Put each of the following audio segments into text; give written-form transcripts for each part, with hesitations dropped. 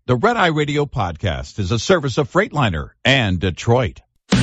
The Red Eye Radio podcast is a service of Freightliner and Detroit.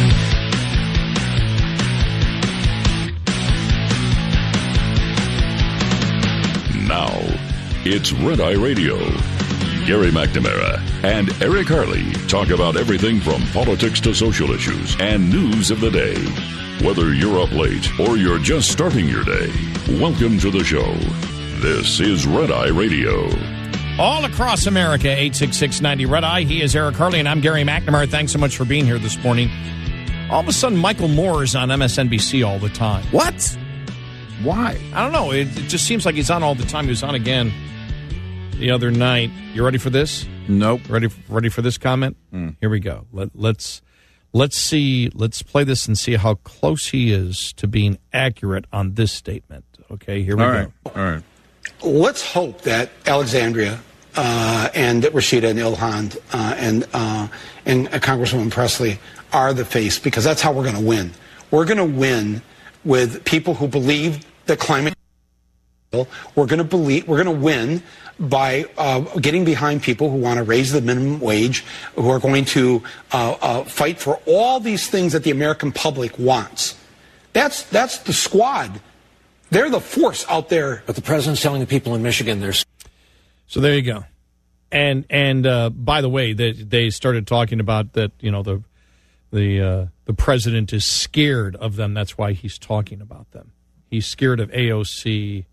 Now, it's Red Eye Radio. Gary McNamara and Eric Harley talk about everything from politics to social issues and news of the day. Whether you're up late or you're just starting your day, welcome to the show. This is Red Eye Radio. All across America, 866-90 Red Eye. He is Eric Harley, and I'm Gary McNamara. Thanks so much for being here this morning. All of a sudden, Michael Moore is on MSNBC all the time. What? Why? I don't know. It just seems like he's on all the time. He was on again the other night. You ready for this? Nope. Ready for this comment? Here we go. Let's see. Let's play this and see how close he is to being accurate on this statement. Okay, here we go. All right. Let's hope that Alexandria and Rashida and Ilhan and Congresswoman Presley are the face, because that's how we're going to win. We're going to win with people who believe that climate. We're going to win by getting behind people who want to raise the minimum wage, who are going to fight for all these things that the American public wants. That's the squad. They're the force out there. But the president's telling the people in Michigan there's. So there you go. And by the way, they started talking about that. You know, the president is scared of them. That's why he's talking about them. He's scared of AOC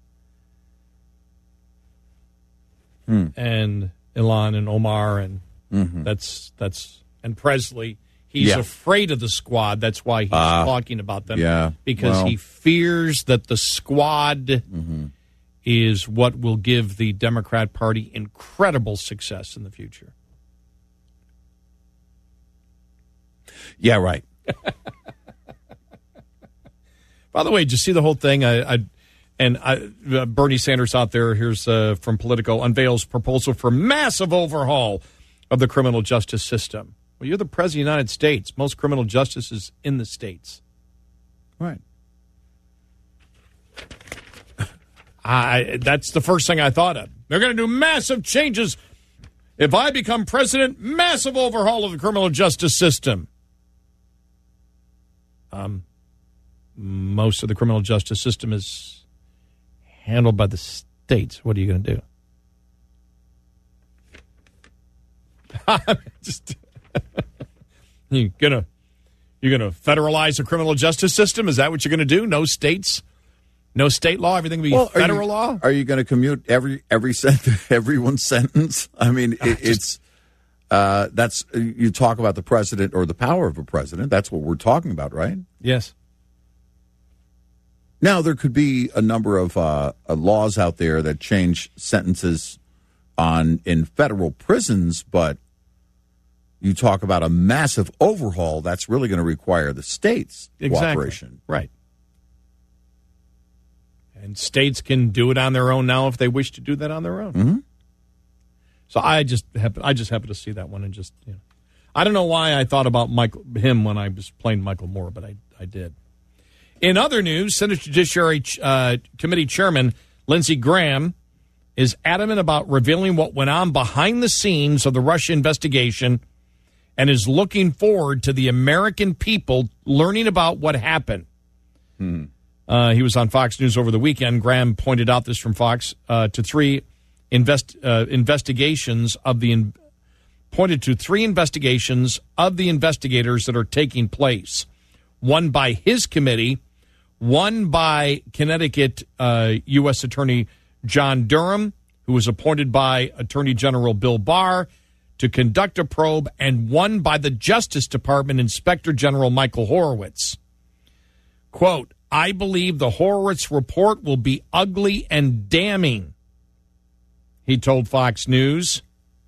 and Ilhan and Omar and that's and Presley. He's afraid of the squad. That's why he's talking about them. Yeah, because he fears that the squad is what will give the Democrat Party incredible success in the future. Yeah, right. By the way, did you see the whole thing? Bernie Sanders out there, here's from Politico, unveils proposal for massive overhaul of the criminal justice system. Well, you're the president of the United States. Most criminal justice is in the states. Right. That's the first thing I thought of. They're going to do massive changes. If I become president, massive overhaul of the criminal justice system. Most of the criminal justice system is handled by the states. What are you going to do? You're gonna federalize the criminal justice system? Is that what you're going to do? No states, no state law. Everything will be federal law. Are you going to commute everyone's sentence? I mean, that's you talk about the president or the power of a president. That's what we're talking about, right? Yes. Now there could be a number of laws out there that change sentences in federal prisons, but you talk about a massive overhaul, that's really going to require the states' cooperation. Right. And states can do it on their own now if they wish to do that on their own. Mm-hmm. So I just happened to see that one and just, I don't know why I thought about him when I was playing Michael Moore, but I did. In other news, Senate Judiciary Committee Chairman Lindsey Graham is adamant about revealing what went on behind the scenes of the Russia investigation and is looking forward to the American people learning about what happened. He was on Fox News over the weekend. Graham pointed out this from Fox to three investigations of the investigators that are taking place. One by his committee, one by Connecticut U.S. Attorney John Durham, who was appointed by Attorney General Bill Barr to conduct a probe, and one by the Justice Department Inspector General Michael Horowitz. Quote, I believe the Horowitz report will be ugly and damning, he told Fox News.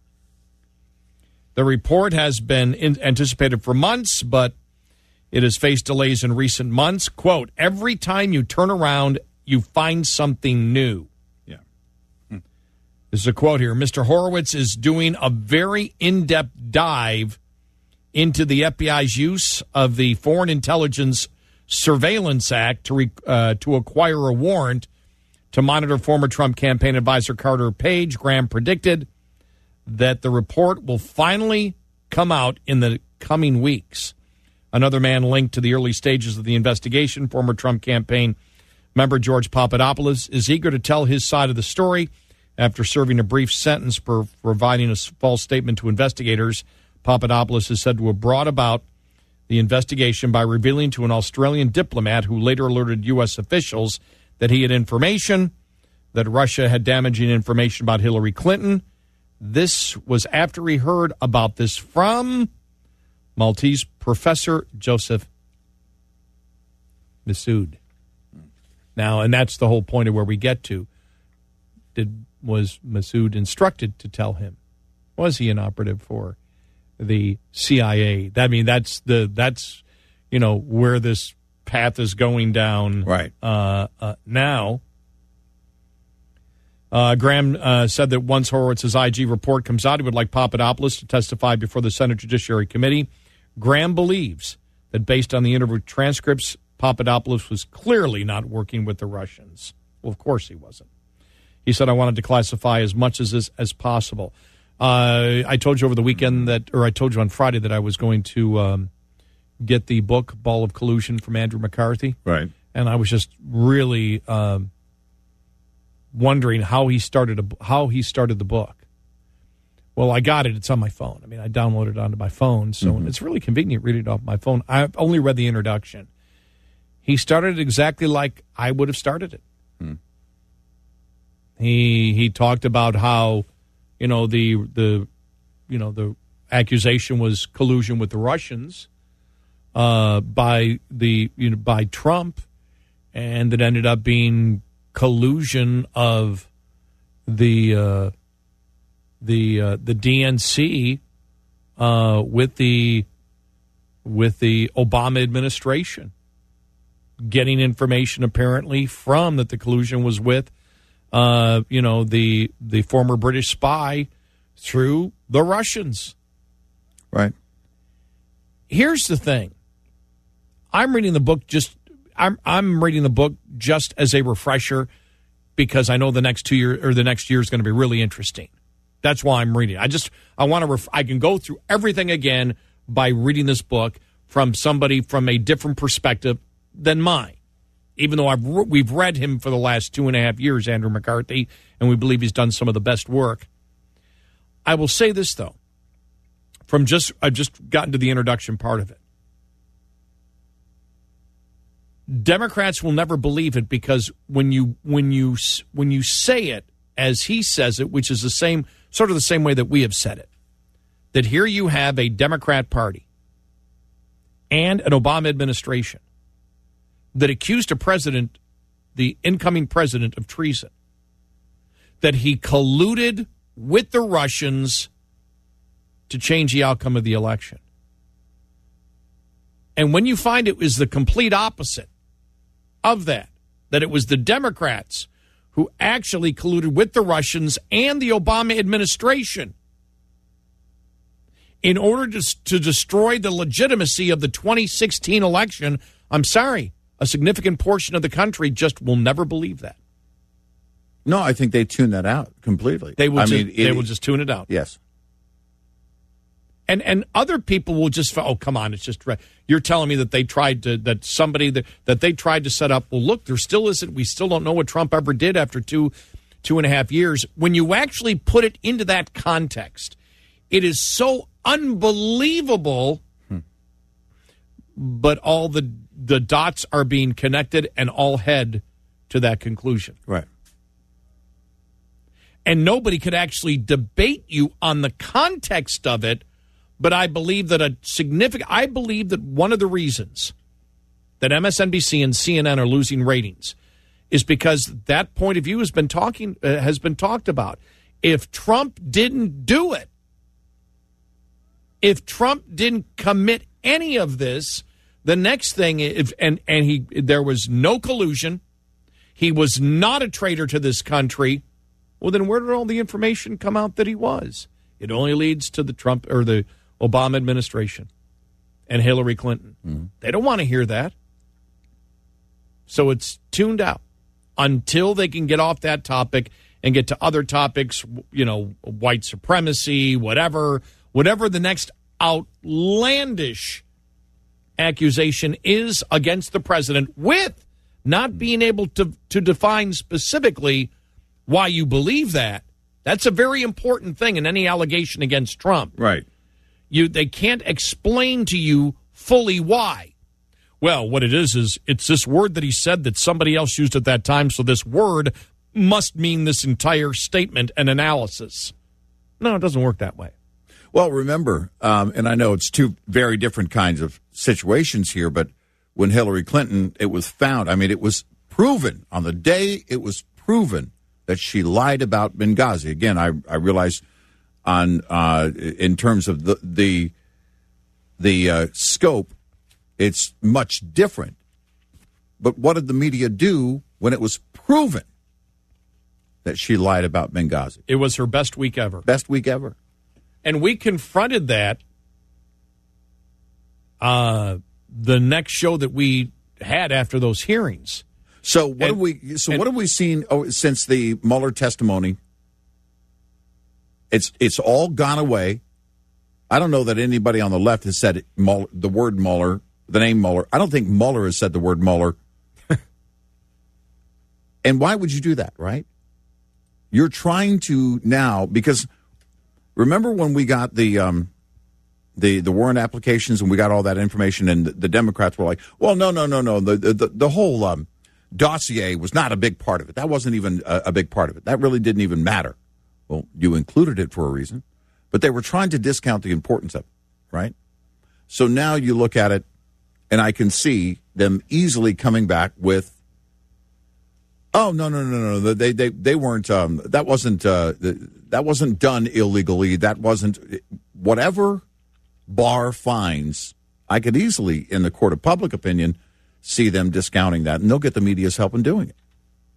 The report has been anticipated for months, but it has faced delays in recent months. Quote, every time you turn around, you find something new. Yeah. This is a quote here. Mr. Horowitz is doing a very in-depth dive into the FBI's use of the Foreign Intelligence Surveillance Act to acquire a warrant to monitor former Trump campaign advisor Carter Page. Graham predicted that the report will finally come out in the coming weeks. Another man linked to the early stages of the investigation, former Trump campaign member George Papadopoulos, is eager to tell his side of the story. After serving a brief sentence for providing a false statement to investigators, Papadopoulos is said to have brought about the investigation by revealing to an Australian diplomat who later alerted U.S. officials that he had information that Russia had damaging information about Hillary Clinton. This was after he heard about this from Maltese professor Joseph Mifsud. Now, and that's the whole point of where we get to. Was Mifsud instructed to tell him? Was he an operative for the CIA? I mean, that's where this path is going down. Right. Now, Graham said that once Horowitz's IG report comes out, he would like Papadopoulos to testify before the Senate Judiciary Committee. Graham believes that based on the interview transcripts, Papadopoulos was clearly not working with the Russians. Well, of course he wasn't. He said, I wanted to classify as much as possible. I told you over the weekend I told you on Friday that I was going to get the book, Ball of Collusion, from Andrew McCarthy. Right. And I was just really wondering how he started the book. Well, I got it. It's on my phone. I mean, I downloaded it onto my phone, so it's really convenient reading it off my phone. I've only read the introduction. He started it exactly like I would have started it. He talked about how, the accusation was collusion with the Russians by Trump, and it ended up being collusion of the DNC with the Obama administration, getting information apparently from that the collusion was with the former British spy through the Russians. Right. Here's the thing. I'm reading the book just as a refresher because I know the next 2 years or the next year is going to be really interesting. That's why I'm reading. I can go through everything again by reading this book from somebody from a different perspective than mine. Even though we've read him for the last 2.5 years, Andrew McCarthy, and we believe he's done some of the best work. I will say this, though. I've just gotten to the introduction part of it. Democrats will never believe it because when you say it as he says it, which is the same way that we have said it, that here you have a Democrat Party and an Obama administration that accused the incoming president, of treason, that he colluded with the Russians to change the outcome of the election. And when you find it was the complete opposite of that it was the Democrats who actually colluded with the Russians and the Obama administration in order to destroy the legitimacy of the 2016 election, I'm sorry, a significant portion of the country just will never believe that. No, I think they tune that out completely. They will just tune it out. Yes. And other people will just, oh, come on, it's just, you're telling me that they tried to, that they tried to set up, well, look, there still isn't, we still don't know what Trump ever did after 2.5 years. When you actually put it into that context, it is so unbelievable, but all the dots are being connected and all head to that conclusion. Right. And nobody could actually debate you on the context of it, but I believe that one of the reasons that MSNBC and CNN are losing ratings is because that point of view has been talked about. If Trump didn't do it, if Trump didn't commit any of this, the next thing, there was no collusion, he was not a traitor to this country, well, then where did all the information come out that he was? It only leads to the Trump or the Obama administration and Hillary Clinton. Mm-hmm. They don't want to hear that. So it's tuned out until they can get off that topic and get to other topics, white supremacy, whatever the next outlandish accusation is against the president, with not being able to define specifically why you believe that. That's a very important thing in any allegation against Trump. Right. They can't explain to you fully why. Well, what it is it's this word that he said that somebody else used at that time, so this word must mean this entire statement and analysis. No, it doesn't work that way. Well, remember, and I know it's two very different kinds of situations here, but when Hillary Clinton, it was found, it was proven on the day it was proven that she lied about Benghazi. Again, I realize in terms of the scope, it's much different. But what did the media do when it was proven that she lied about Benghazi? It was her best week ever. Best week ever. And we confronted that the next show that we had after those hearings. So what have we seen since the Mueller testimony? It's all gone away. I don't know that anybody on the left has said Mueller, the word Mueller, the name Mueller. I don't think Mueller has said the word Mueller. And why would you do that, right? You're trying to now, because remember when we got the warrant applications and we got all that information, and the Democrats were like, well, no. The whole dossier was not a big part of it. That wasn't even a big part of it. That really didn't even matter. Well, you included it for a reason, but they were trying to discount the importance of it, right? So now you look at it, and I can see them easily coming back with, oh, no. They weren't, that wasn't done illegally. That wasn't, whatever Barr finds, I could easily, in the court of public opinion, see them discounting that, and they'll get the media's help in doing it.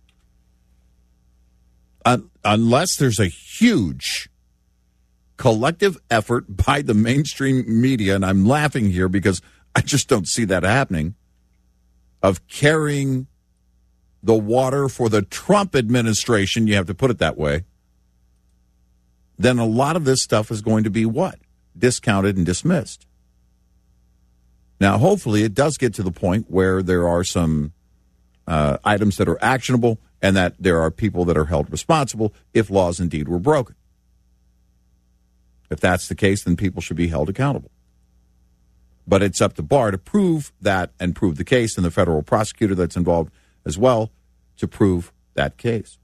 Unless there's a huge collective effort by the mainstream media, and I'm laughing here because I just don't see that happening, of carrying the water for the Trump administration, you have to put it that way, then a lot of this stuff is going to be what? Discounted and dismissed. Now, hopefully it does get to the point where there are some items that are actionable and that there are people that are held responsible if laws indeed were broken. If that's the case, then people should be held accountable. But it's up to Barr to prove that and prove the case, and the federal prosecutor that's involved as well to prove that case.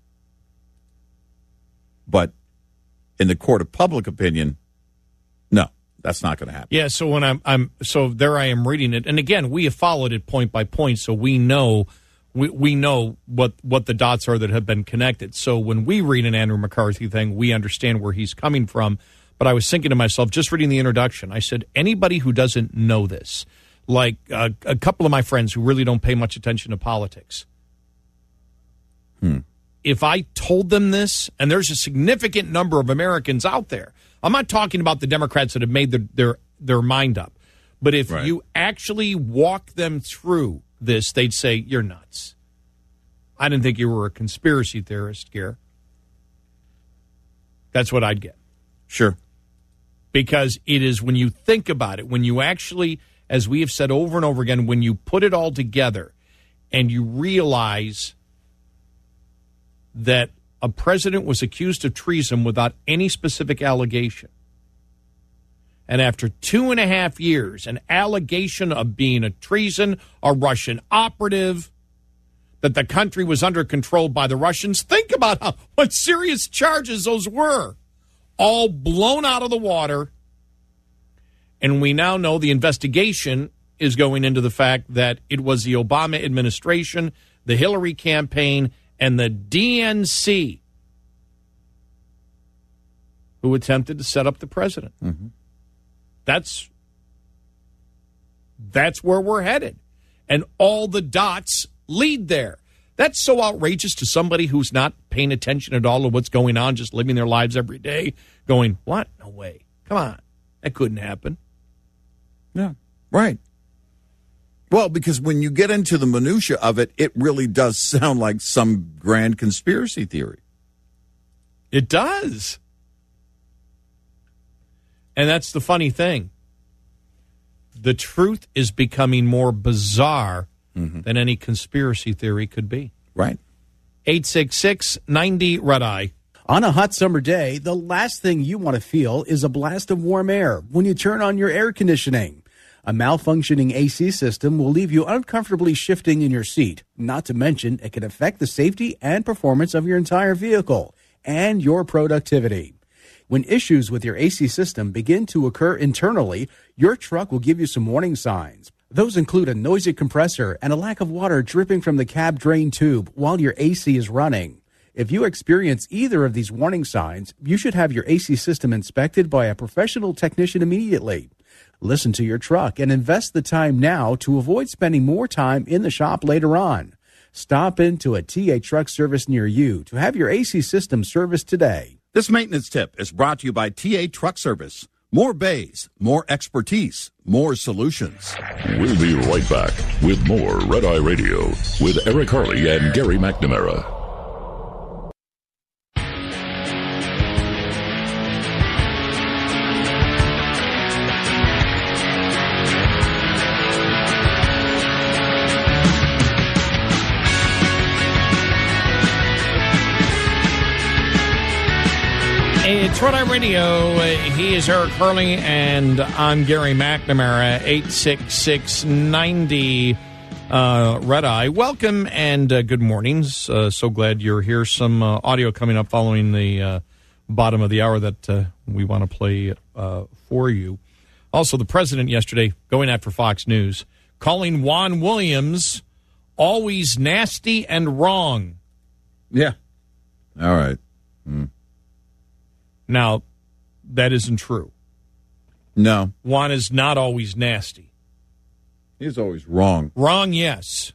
But in the court of public opinion, no, that's not going to happen. Yeah, so when so there I am reading it, and again, we have followed it point by point, so we know we know what the dots are that have been connected. So when we read an Andrew McCarthy thing, we understand where he's coming from. But I was thinking to myself, just reading the introduction, I said, anybody who doesn't know this, like a couple of my friends who really don't pay much attention to politics, if I told them this, and there's a significant number of Americans out there, I'm not talking about the Democrats that have made their mind up, but if you actually walk them through this, they'd say, you're nuts. I didn't think you were a conspiracy theorist, Gare. That's what I'd get. Sure. Because it is, when you think about it, when you actually, as we have said over and over again, when you put it all together and you realize that a president was accused of treason without any specific allegation, and after 2.5 years, an allegation of being a treason, a Russian operative, that the country was under control by the Russians, think about what serious charges those were. All blown out of the water, and we now know the investigation is going into the fact that it was the Obama administration, the Hillary campaign, and the DNC who attempted to set up the president. Mm-hmm. That's where we're headed, and all the dots lead there. That's so outrageous to somebody who's not paying attention at all to what's going on, just living their lives every day, going, what? No way. Come on. That couldn't happen. Yeah, right. Well, because when you get into the minutia of it, it really does sound like some grand conspiracy theory. It does. And that's the funny thing. The truth is becoming more bizarre than any conspiracy theory could be. Right. 866-90-RED-EYE. On a hot summer day, the last thing you want to feel is a blast of warm air when you turn on your air conditioning. A malfunctioning AC system will leave you uncomfortably shifting in your seat. Not to mention, it can affect the safety and performance of your entire vehicle and your productivity. When issues with your AC system begin to occur internally, your truck will give you some warning signs. Those include a noisy compressor and a lack of water dripping from the cab drain tube while your AC is running. If you experience either of these warning signs, you should have your AC system inspected by a professional technician immediately. Listen to your truck and invest the time now to avoid spending more time in the shop later on. Stop into a TA Truck Service near you to have your AC system serviced today. This maintenance tip is brought to you by TA Truck Service. More bays, more expertise, more solutions. We'll be right back with more Red Eye Radio with Eric Harley and Gary McNamara. It's Red Eye Radio. He is Eric Harley, and I'm Gary McNamara. 866-90 Red Eye. Welcome and good mornings. So glad you're here. Some audio coming up following the bottom of the hour that we want to play for you. Also, the president yesterday going after Fox News, calling Juan Williams always nasty and wrong. Yeah. All right. Now, that isn't true. No. Juan is not always nasty. He's always wrong. Wrong, yes.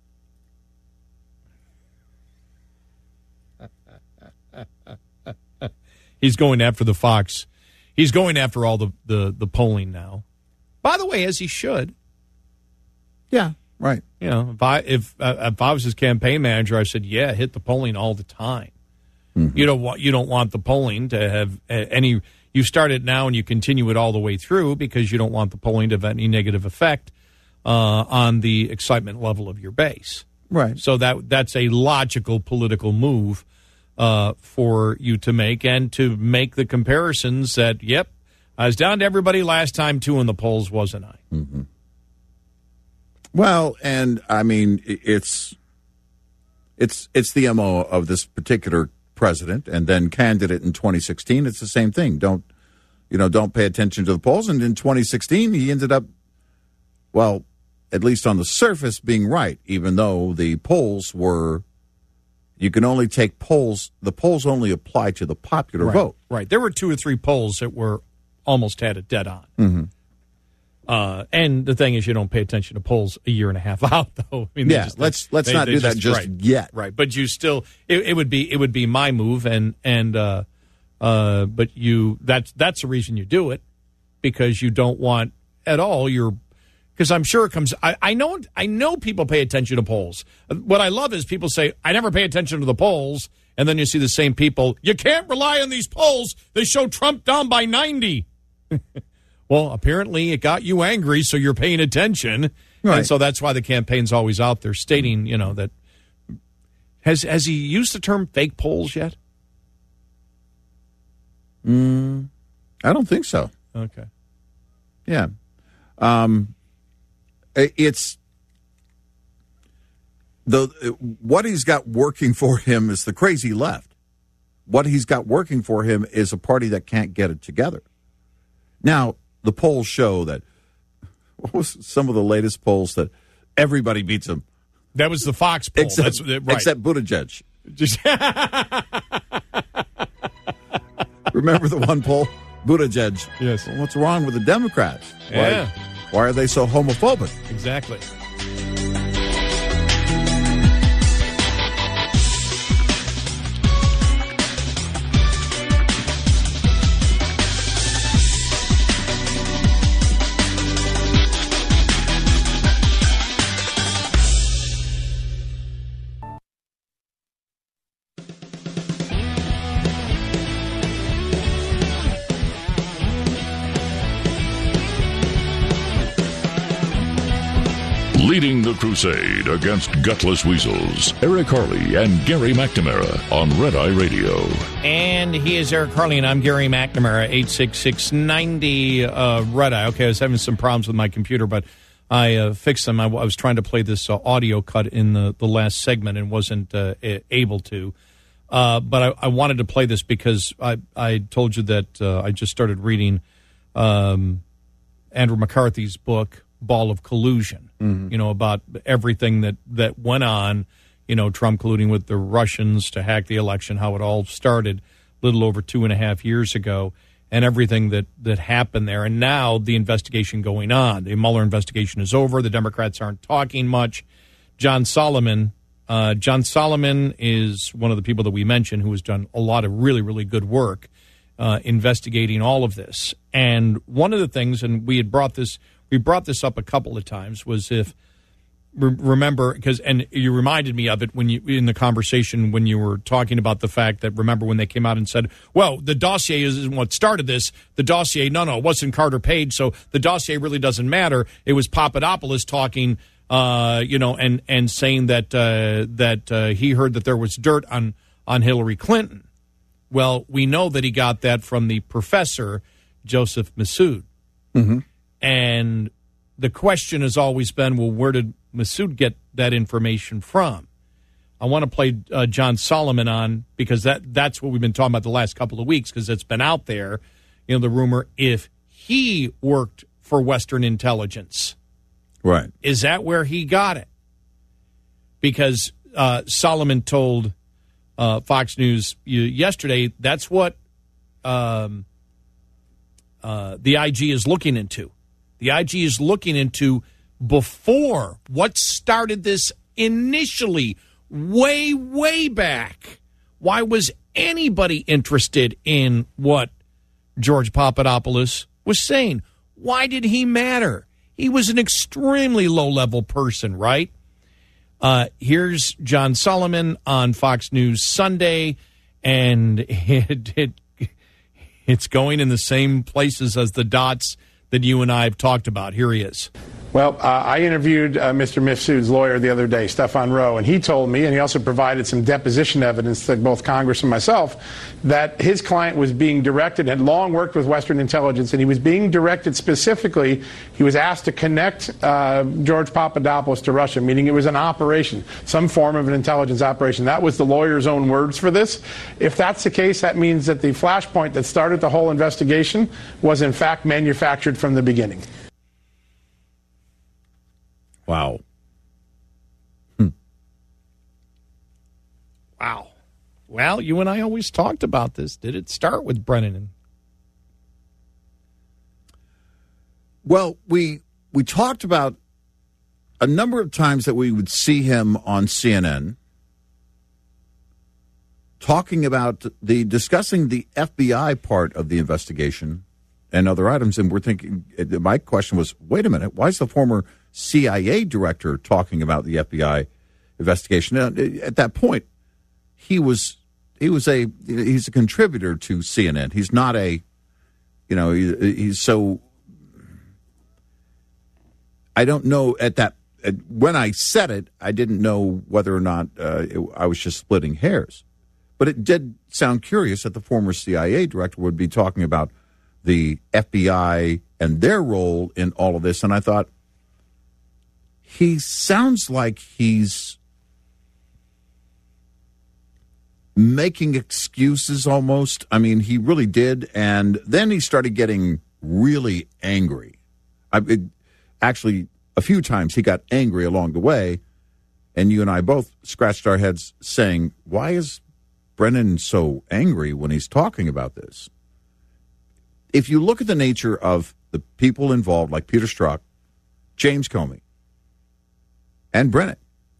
He's going after the Fox. He's going after all the polling now. By the way, as he should. Yeah, right. You know, if I was his campaign manager, I said, yeah, hit the polling all the time. Mm-hmm. You don't want the polling to have any. You start it now and you continue it all the way through because you don't want the polling to have any negative effect on the excitement level of your base. Right. So that's a logical political move for you to make, and to make the comparisons that, yep, I was down to everybody last time too in the polls, wasn't I? Mm-hmm. Well, and I mean, it's the MO of this particular president and then candidate in 2016. It's the same thing. Don't pay attention to the polls. And in 2016, he ended up, well, at least on the surface, being right, even though the polls were, you can only take polls, the polls only apply to the popular vote. Right. There were 2 or 3 polls that were almost had it dead on. Mm-hmm. And the thing is, you don't pay attention to polls a year and a half out, though. I mean, yeah, let's not do that just yet. Right, but you still, it would be my move, but that's the reason you do it, because you don't want at all because I'm sure it comes. I know people pay attention to polls. What I love is people say, I never pay attention to the polls, and then you see the same people. You can't rely on these polls. They show Trump down by 90. Well, apparently it got you angry, so you're paying attention. Right. And so that's why the campaign's always out there stating, that. Has he used the term fake polls yet? I don't think so. Okay. Yeah. It's what he's got working for him is the crazy left. What he's got working for him is a party that can't get it together. Now, the polls show that, what was some of the latest polls that everybody beats him? That was the Fox poll. Except Buttigieg. Remember the one poll? Buttigieg. Yes. Well, what's wrong with the Democrats? Yeah. Why are they so homophobic? Exactly. Leading the crusade against gutless weasels, Eric Harley and Gary McNamara on Red Eye Radio. And he is Eric Harley, and I'm Gary McNamara, 866-90 Red Eye. Okay, I was having some problems with my computer, but I fixed them. I was trying to play this audio cut in the last segment and wasn't able to. But I wanted to play this because I told you that I just started reading Andrew McCarthy's book, Ball of Collusion, about everything that went on, Trump colluding with the Russians to hack the election, how it all started a little over 2.5 years ago, and everything that happened there. And now the investigation going on. The Mueller investigation is over. The Democrats aren't talking much. John Solomon is one of the people that we mentioned who has done a lot of really, really good work investigating all of this. And one of the things, and we brought this up a couple of times, was remember, and you reminded me of it when in the conversation when you were talking about the fact that, remember when they came out and said, well, the dossier isn't what started this. The dossier, no, it wasn't Carter Page, so the dossier really doesn't matter. It was Papadopoulos talking, and saying that he heard that there was dirt on Hillary Clinton. Well, we know that he got that from the professor, Joseph Massoud. Mm-hmm. And the question has always been, well, where did Massoud get that information from? I want to play John Solomon on, because that's what we've been talking about the last couple of weeks, because it's been out there, the rumor, if he worked for Western intelligence. Right. Is that where he got it? Because Solomon told Fox News yesterday that's what the IG is looking into. The IG is looking into before what started this initially, way, way back. Why was anybody interested in what George Papadopoulos was saying? Why did he matter? He was an extremely low-level person, right? Here's John Solomon on Fox News Sunday, and it's going in the same places as the dots that you and I have talked about. Here he is. Well, I interviewed Mr. Mifsud's lawyer the other day, Stefan Rowe, and he told me, and he also provided some deposition evidence to both Congress and myself, that his client was being directed, had long worked with Western intelligence, and he was being directed specifically, he was asked to connect George Papadopoulos to Russia, meaning it was an operation, some form of an intelligence operation. That was the lawyer's own words for this. If that's the case, that means that the flashpoint that started the whole investigation was in fact manufactured from the beginning. Wow. Wow. Well, you and I always talked about this. Did it start with Brennan? Well, we talked about a number of times that we would see him on CNN talking about discussing the FBI part of the investigation and other items. And we're thinking, my question was, wait a minute, why is the former CIA director talking about the FBI investigation? At that point, he's a contributor to CNN. He's not he's so. I don't know when I said it, I didn't know whether or not I was just splitting hairs, but it did sound curious that the former CIA director would be talking about the FBI and their role in all of this. And I thought, he sounds like he's making excuses almost. I mean, he really did. And then he started getting really angry. Actually, a few times he got angry along the way. And you and I both scratched our heads saying, why is Brennan so angry when he's talking about this? If you look at the nature of the people involved, like Peter Strzok, James Comey, and Brennan,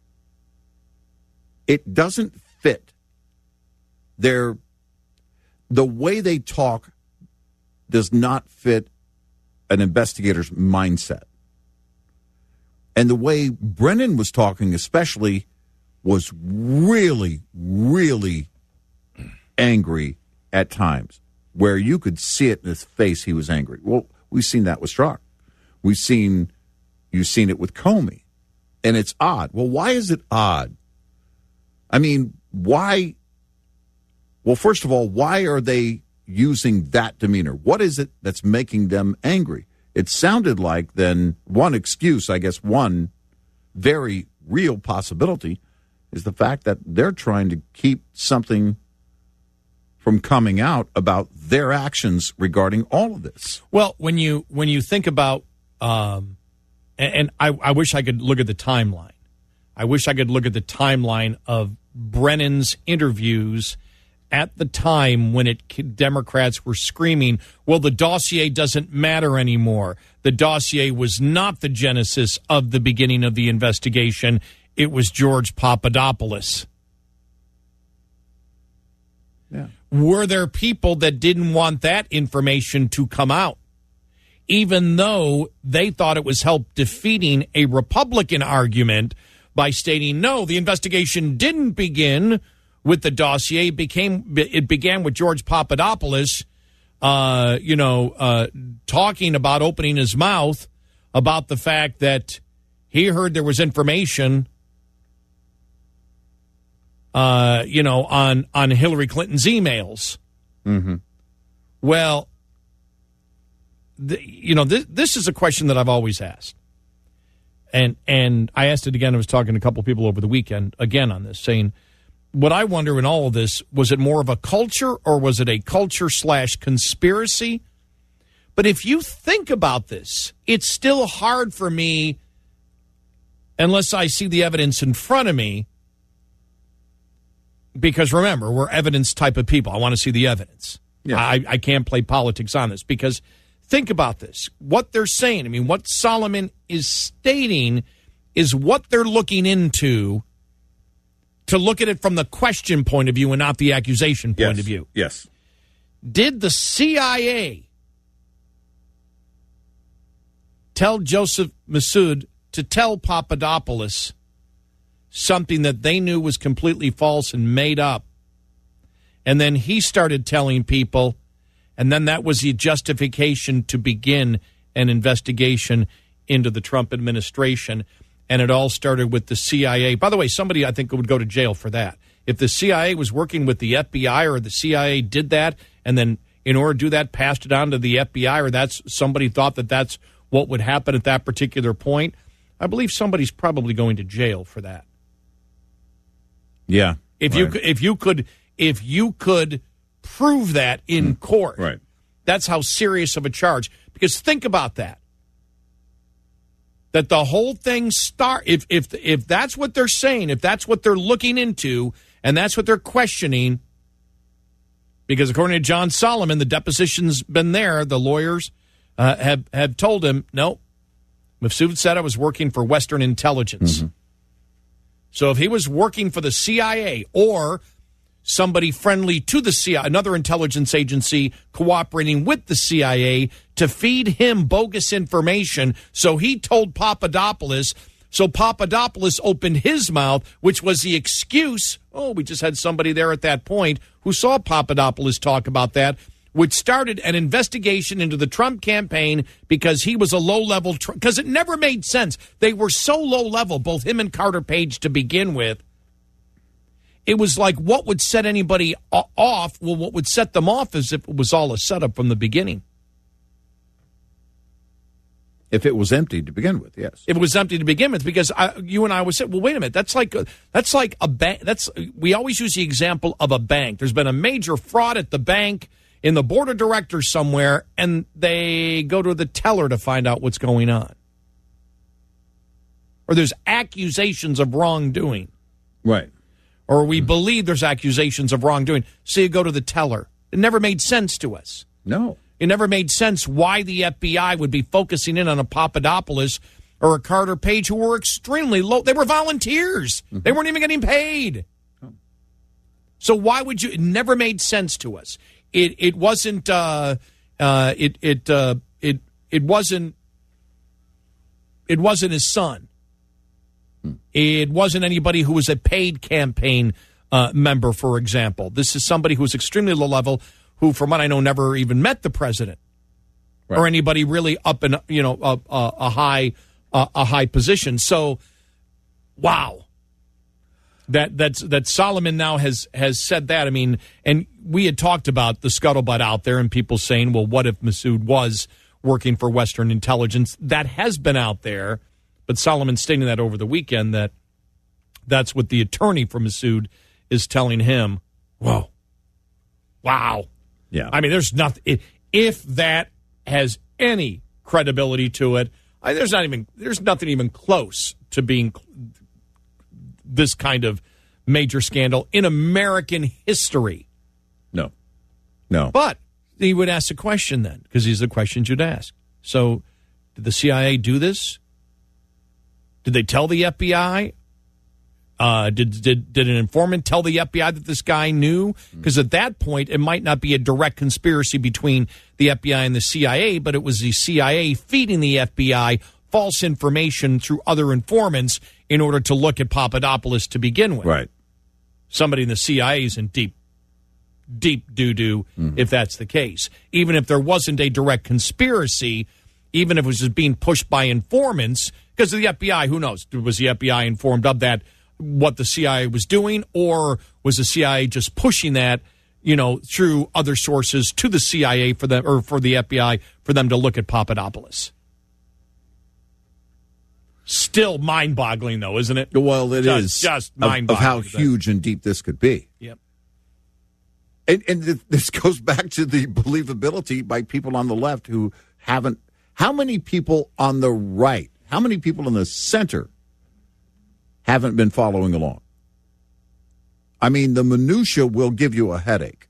it doesn't fit. The way they talk does not fit an investigator's mindset. And the way Brennan was talking especially was really, really angry at times, where you could see it in his face he was angry. Well, we've seen that with Strzok. You've seen it with Comey. And it's odd. Well, why is it odd? I mean, why? Well, first of all, why are they using that demeanor? What is it that's making them angry? It sounded like then one excuse, I guess one very real possibility is the fact that they're trying to keep something from coming out about their actions regarding all of this. Well, when you think about, and I wish I could look at the timeline. I wish I could look at the timeline of Brennan's interviews at the time when Democrats were screaming, well, the dossier doesn't matter anymore. The dossier was not the genesis of the beginning of the investigation. It was George Papadopoulos. Yeah. Were there people that didn't want that information to come out, even though they thought it was help defeating a Republican argument by stating, no, the investigation didn't begin with the dossier. It began with George Papadopoulos, talking about opening his mouth about the fact that he heard there was information, on Hillary Clinton's emails. Mm-hmm. Well, this is a question that I've always asked. And I asked it again. I was talking to a couple of people over the weekend again on this, saying, what I wonder in all of this, was it more of a culture or was it a culture/conspiracy? But if you think about this, it's still hard for me, unless I see the evidence in front of me, because remember, we're evidence type of people. I want to see the evidence. Yeah. I can't play politics on this because think about this. What they're saying, I mean, what Solomon is stating is what they're looking into, to look at it from the question point of view and not the accusation point of view. Yes. Did the CIA tell Joseph Massoud to tell Papadopoulos something that they knew was completely false and made up? And then he started telling people, and then that was the justification to begin an investigation into the Trump administration. And it all started with the CIA. By the way, somebody I think would go to jail for that. If the CIA was working with the FBI, or the CIA did that, and then in order to do that, passed it on to the FBI, or that's somebody thought that that's what would happen at that particular point, I believe somebody's probably going to jail for that. Yeah. If you could prove that in court, right. That's how serious of a charge. Because think about that. That the whole thing if that's what they're saying, if that's what they're looking into, and that's what they're questioning, because according to John Solomon, the deposition's been there, the lawyers have told him, no, Massoud said I was working for Western Intelligence. Mm-hmm. So if he was working for the CIA or somebody friendly to the CIA, another intelligence agency cooperating with the CIA to feed him bogus information, so he told Papadopoulos, so Papadopoulos opened his mouth, which was the excuse. Oh, we just had somebody there at that point who saw Papadopoulos talk about that, which started an investigation into the Trump campaign because he was a low-level, because it never made sense. They were so low-level, both him and Carter Page to begin with. It was like, what would set anybody off? Well, what would set them off is if it was all a setup from the beginning. If it was empty to begin with, yes. If it was empty to begin with, because you and I would say, well, wait a minute, that's like a bank. We always use the example of a bank. There's been a major fraud at the bank in the board of directors somewhere, and they go to the teller to find out what's going on. Or there's accusations of wrongdoing. Right. Or we believe there's accusations of wrongdoing. So you go to the teller. It never made sense to us. No. It never made sense why the FBI would be focusing in on a Papadopoulos or a Carter Page who were extremely low. They were volunteers. Mm-hmm. They weren't even getting paid. Oh. So why would you? It never made sense to us. It wasn't. It wasn't. It wasn't his son. It wasn't anybody who was a paid campaign member, for example. This is somebody who was extremely low level, who, from what I know, never even met the president, right, or anybody really up in a high position. So Wow. That Solomon now has said that. I mean, and we had talked about the scuttlebutt out there and people saying, well, what if Masood was working for Western Intelligence? That has been out there, but Solomon stating that over the weekend that's what the attorney for Masood is telling him. Whoa. Wow. Yeah. I mean, there's nothing. If that has any credibility to it, there's nothing even close to being this kind of major scandal in American history. No. But he would ask the question then, because these are the questions you'd ask. So, did the CIA do this? Did they tell the FBI? Did an informant tell the FBI that this guy knew? Because at that point, it might not be a direct conspiracy between the FBI and the CIA, but it was the CIA feeding the FBI false information through other informants in order to look at Papadopoulos to begin with. Right. Somebody in the CIA is in deep doo-doo if that's the case. Even if there wasn't a direct conspiracy, even if it was just being pushed by informants, because of the FBI, who knows? Was the FBI informed of that, what the CIA was doing, or was the CIA just pushing that, through other sources to the CIA for them, or for the FBI for them to look at Papadopoulos? Still mind-boggling, though, isn't it? Well, it is just mind-boggling of how huge and deep this could be. Yep. And this goes back to the believability by people on the left who haven't. How many people on the right, how many people in the center haven't been following along? I mean, the minutia will give you a headache.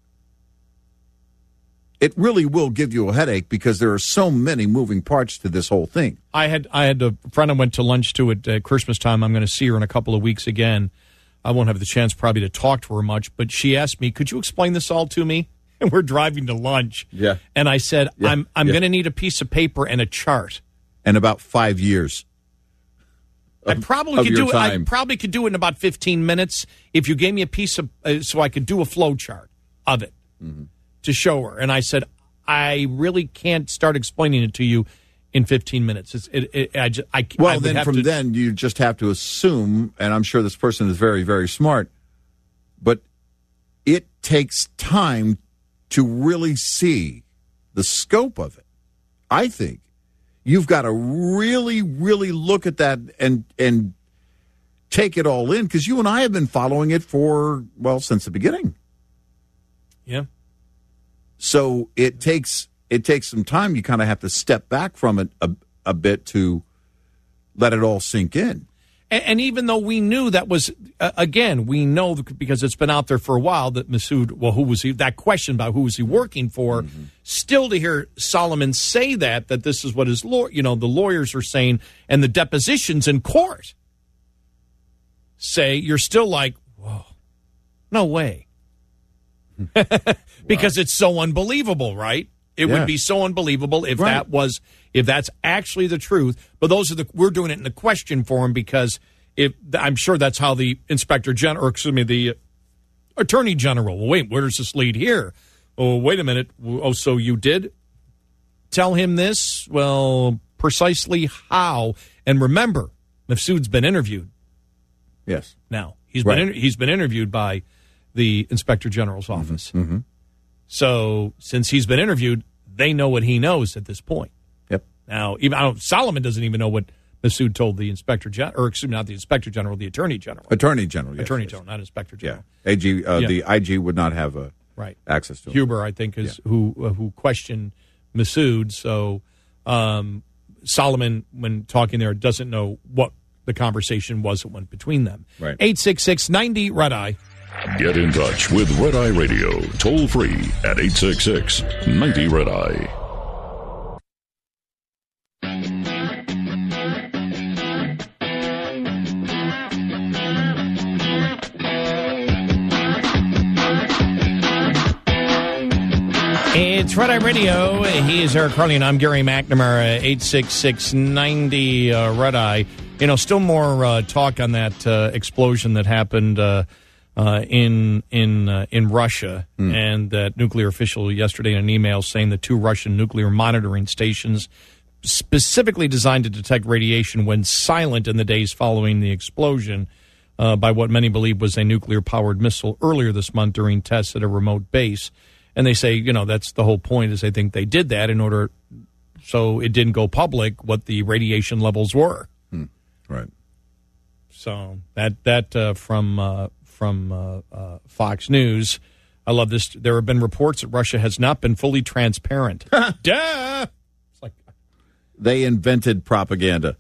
It really will give you a headache because there are so many moving parts to this whole thing. I had a friend I went to lunch to at Christmas time. I'm going to see her in a couple of weeks again. I won't have the chance probably to talk to her much, but she asked me, could you explain this all to me? And we're driving to lunch. Yeah. And I said, I'm going to need a piece of paper and a chart. And about 5 years. I probably could do it in about 15 minutes if you gave me a piece of, so I could do a flow chart of it to show her. And I said, I really can't start explaining it to you in 15 minutes. Then you just have to assume, and I'm sure this person is very, very smart, but it takes time to really see the scope of it. I think you've got to really, really look at that and take it all in, because you and I have been following it since the beginning. Yeah. So it takes some time. You kind of have to step back from it a bit to let it all sink in. And even though we knew that was, again, we know because it's been out there for a while that Masood, who was he, that question about who was he working for, still to hear Solomon say that this is what his the lawyers are saying, and the depositions in court say, you're still like, whoa, no way. Because it's so unbelievable, right? It would be so unbelievable if that's actually the truth. But we're doing it in the question form because I'm sure that's how the the Attorney General. Well, wait, where does this lead here? Oh, wait a minute. Oh, so you did tell him this? Well, precisely how? And remember, Mifsud's been interviewed. Yes. Now he's been interviewed by the Inspector General's office. Mm-hmm. So since he's been interviewed, they know what he knows at this point. Yep. Now, Solomon doesn't even know what Masood told the Inspector General, or excuse me, not the Inspector General, the Attorney General. Attorney General, yes. Attorney General, not Inspector General. Yeah. AG, the IG would not have access to him. Huber, I think, is who questioned Masood. So Solomon, when talking there, doesn't know what the conversation was that went between them. Right. 866-90 Red Eye. Get in touch with Red Eye Radio, toll free at 866-90 Red Eye. It's Red Eye Radio. He is Eric Harley, and I'm Gary McNamara. 866-90 Red Eye. Still more talk on that explosion that happened in Russia, and that nuclear official yesterday in an email saying the two Russian nuclear monitoring stations specifically designed to detect radiation when silent in the days following the explosion by what many believe was a nuclear-powered missile earlier this month during tests at a remote base. And they say, that's the whole point, is they think they did that in order so it didn't go public what the radiation levels were. Right. So that from Fox News. I love this. There have been reports that Russia has not been fully transparent. Duh! It's like they invented propaganda.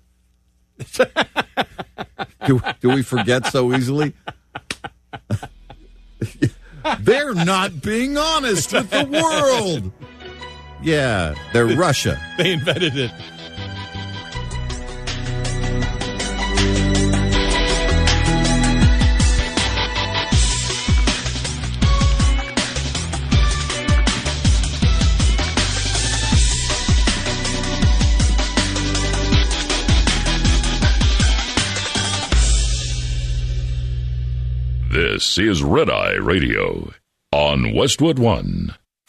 Do we forget so easily? They're not being honest with the world. Yeah, they're Russia. They invented it. This is Red Eye Radio on Westwood One.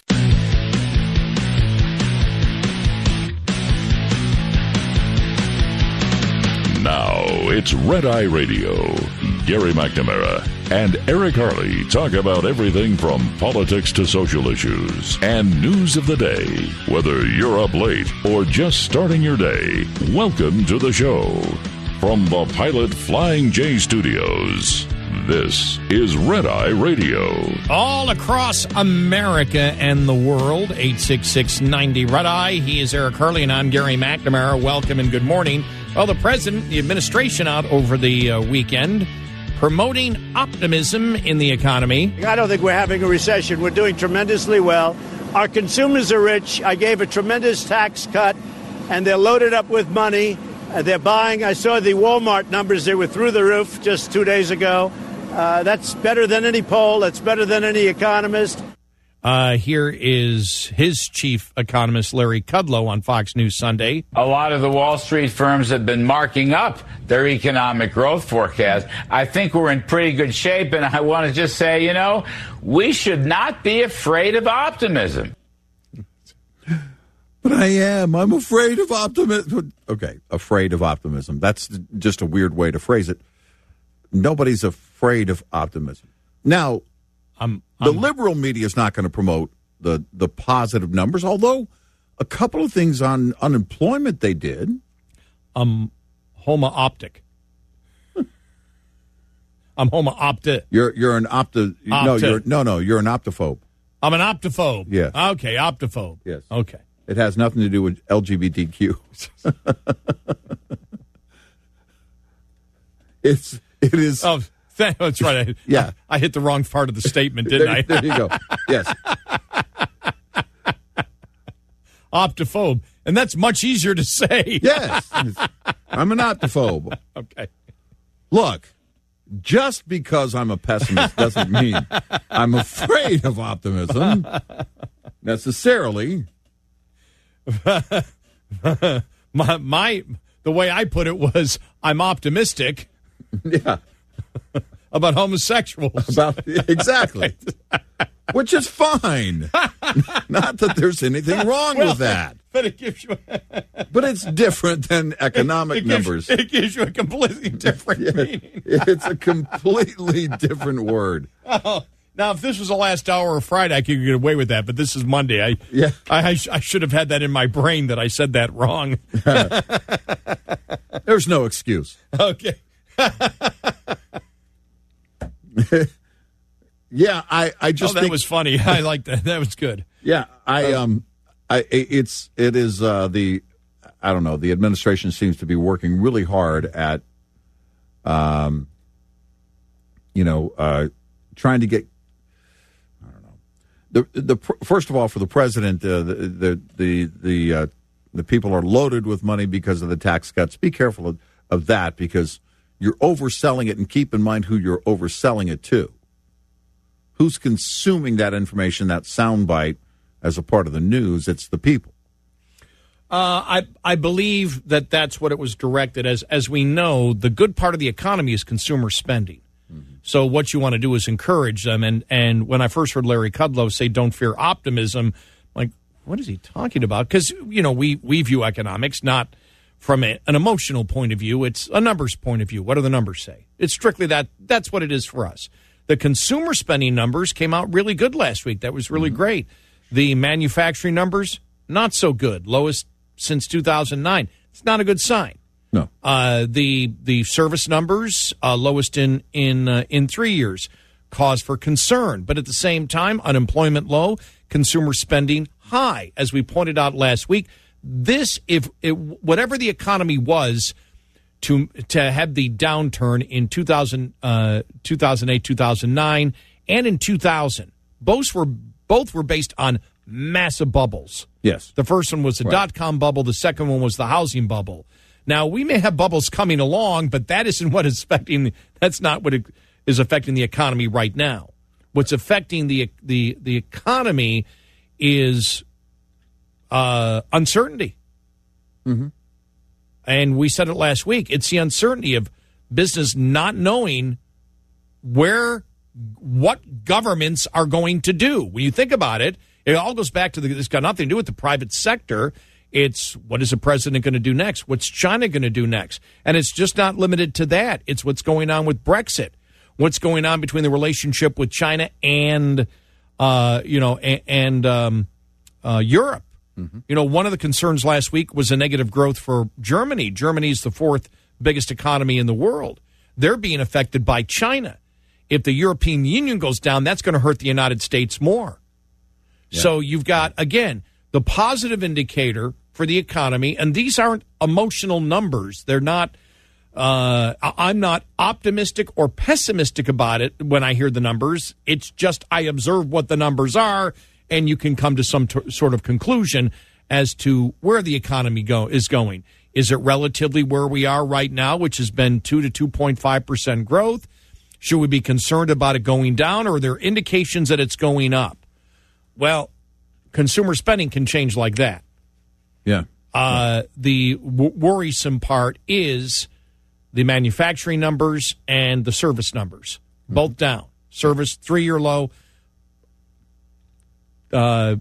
Now it's Red Eye Radio. Gary McNamara and Eric Harley talk about everything from politics to social issues and news of the day. Whether you're up late or just starting your day, welcome to the show. From the Pilot Flying J Studios, this is Red Eye Radio. All across America and the world, 866-90 Red Eye. He is Eric Hurley, and I'm Gary McNamara. Welcome and good morning. Well, the president, the administration out over the weekend, promoting optimism in the economy. I don't think we're having a recession. We're doing tremendously well. Our consumers are rich. I gave a tremendous tax cut, and they're loaded up with money. They're buying. I saw the Walmart numbers. They were through the roof just 2 days ago. That's better than any poll. That's better than any economist. Here is his chief economist, Larry Kudlow, on Fox News Sunday. A lot of the Wall Street firms have been marking up their economic growth forecast. I think we're in pretty good shape, and I want to just say, we should not be afraid of optimism. But I am. I'm afraid of optimism. Okay, afraid of optimism. That's just a weird way to phrase it. Nobody's afraid of optimism. Now, the liberal media is not going to promote the positive numbers, although a couple of things on unemployment they did. Homo-optic. I'm homo-optic. You're an opti. No, you're an optophobe. I'm an optophobe. Yeah. Okay, optophobe. Yes. Okay. It has nothing to do with LGBTQ. It is. Oh, that's right. I hit the wrong part of the statement, didn't I? There you go. Yes. Optophobe. And that's much easier to say. Yes. I'm an optophobe. Okay. Look, just because I'm a pessimist doesn't mean I'm afraid of optimism necessarily. The way I put it was, I'm optimistic. Yeah. About homosexuals. Exactly. Which is fine. Not that there's anything wrong with that. But it gives you but it's different than economic numbers. It gives you a completely different meaning. It's a completely different word. Oh. Now, if this was the last hour of Friday, I could get away with that, but this is Monday. I should have had that in my brain that I said that wrong. There's no excuse. Okay. Yeah, I just think was funny. I like that. That was good. Yeah, it is the administration seems to be working really hard at trying to get. First of all, for the president, the people are loaded with money because of the tax cuts. Be careful of that because you're overselling it, and keep in mind who you're overselling it to. Who's consuming that information, that soundbite, as a part of the news? It's the people. I believe that's what it was directed as. As we know, the good part of the economy is consumer spending. So what you want to do is encourage them. And when I first heard Larry Kudlow say, don't fear optimism, like, What is he talking about? Because, we view economics not from an emotional point of view. It's a numbers point of view. What do the numbers say? It's strictly that's what it is for us. The consumer spending numbers came out really good last week. That was really great. The manufacturing numbers, not so good. Lowest since 2009. It's not a good sign. No. The service numbers, lowest in 3 years. Cause for concern. But at the same time, unemployment low, consumer spending high. As we pointed out last week, whatever the economy was to have the downturn in 2008, 2009, and in 2000, both were based on massive bubbles. Yes. The first one was the dot-com bubble. The second one was the housing bubble. Now, we may have bubbles coming along, but that isn't what is affecting. That's not what is affecting the economy right now. What's affecting the economy is uncertainty. Mm-hmm. And we said it last week. It's the uncertainty of business not knowing what governments are going to do. When you think about it, it all goes back to it's got nothing to do with the private sector. It's what is the president going to do next? What's China going to do next? And it's just not limited to that. It's what's going on with Brexit. What's going on between the relationship with China and Europe. Mm-hmm. One of the concerns last week was a negative growth for Germany. Germany's the fourth biggest economy in the world. They're being affected by China. If the European Union goes down, that's going to hurt the United States more. Yeah. So you've got, again, the positive indicator for the economy, and these aren't emotional numbers. They're not, I'm not optimistic or pessimistic about it when I hear the numbers. It's just I observe what the numbers are, and you can come to some sort of conclusion as to where the economy is going. Is it relatively where we are right now, which has been 2 to 2.5% growth? Should we be concerned about it going down, or are there indications that it's going up? Well, consumer spending can change like that. Yeah. The worrisome part is the manufacturing numbers and the service numbers, both down. Service 3-year low. The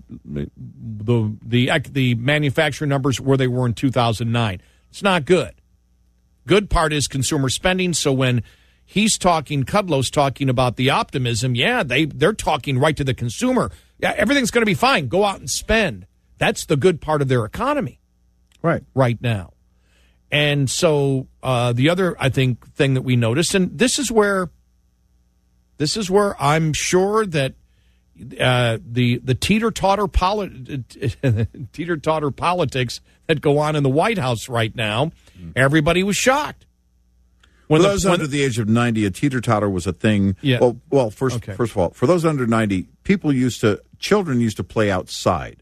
manufacturing numbers where they were in 2009. It's not good. Good part is consumer spending. So when Kudlow's talking about the optimism, they're talking right to the consumer. Yeah, everything's going to be fine. Go out and spend. That's the good part of their economy, right now. And so the other, I think, thing that we noticed, and this is where I'm sure that the teeter-totter politics that go on in the White House right now, everybody was shocked. For those under the age of 90, a teeter-totter was a thing. Yeah. Well, first of all, for those under 90, children used to play outside.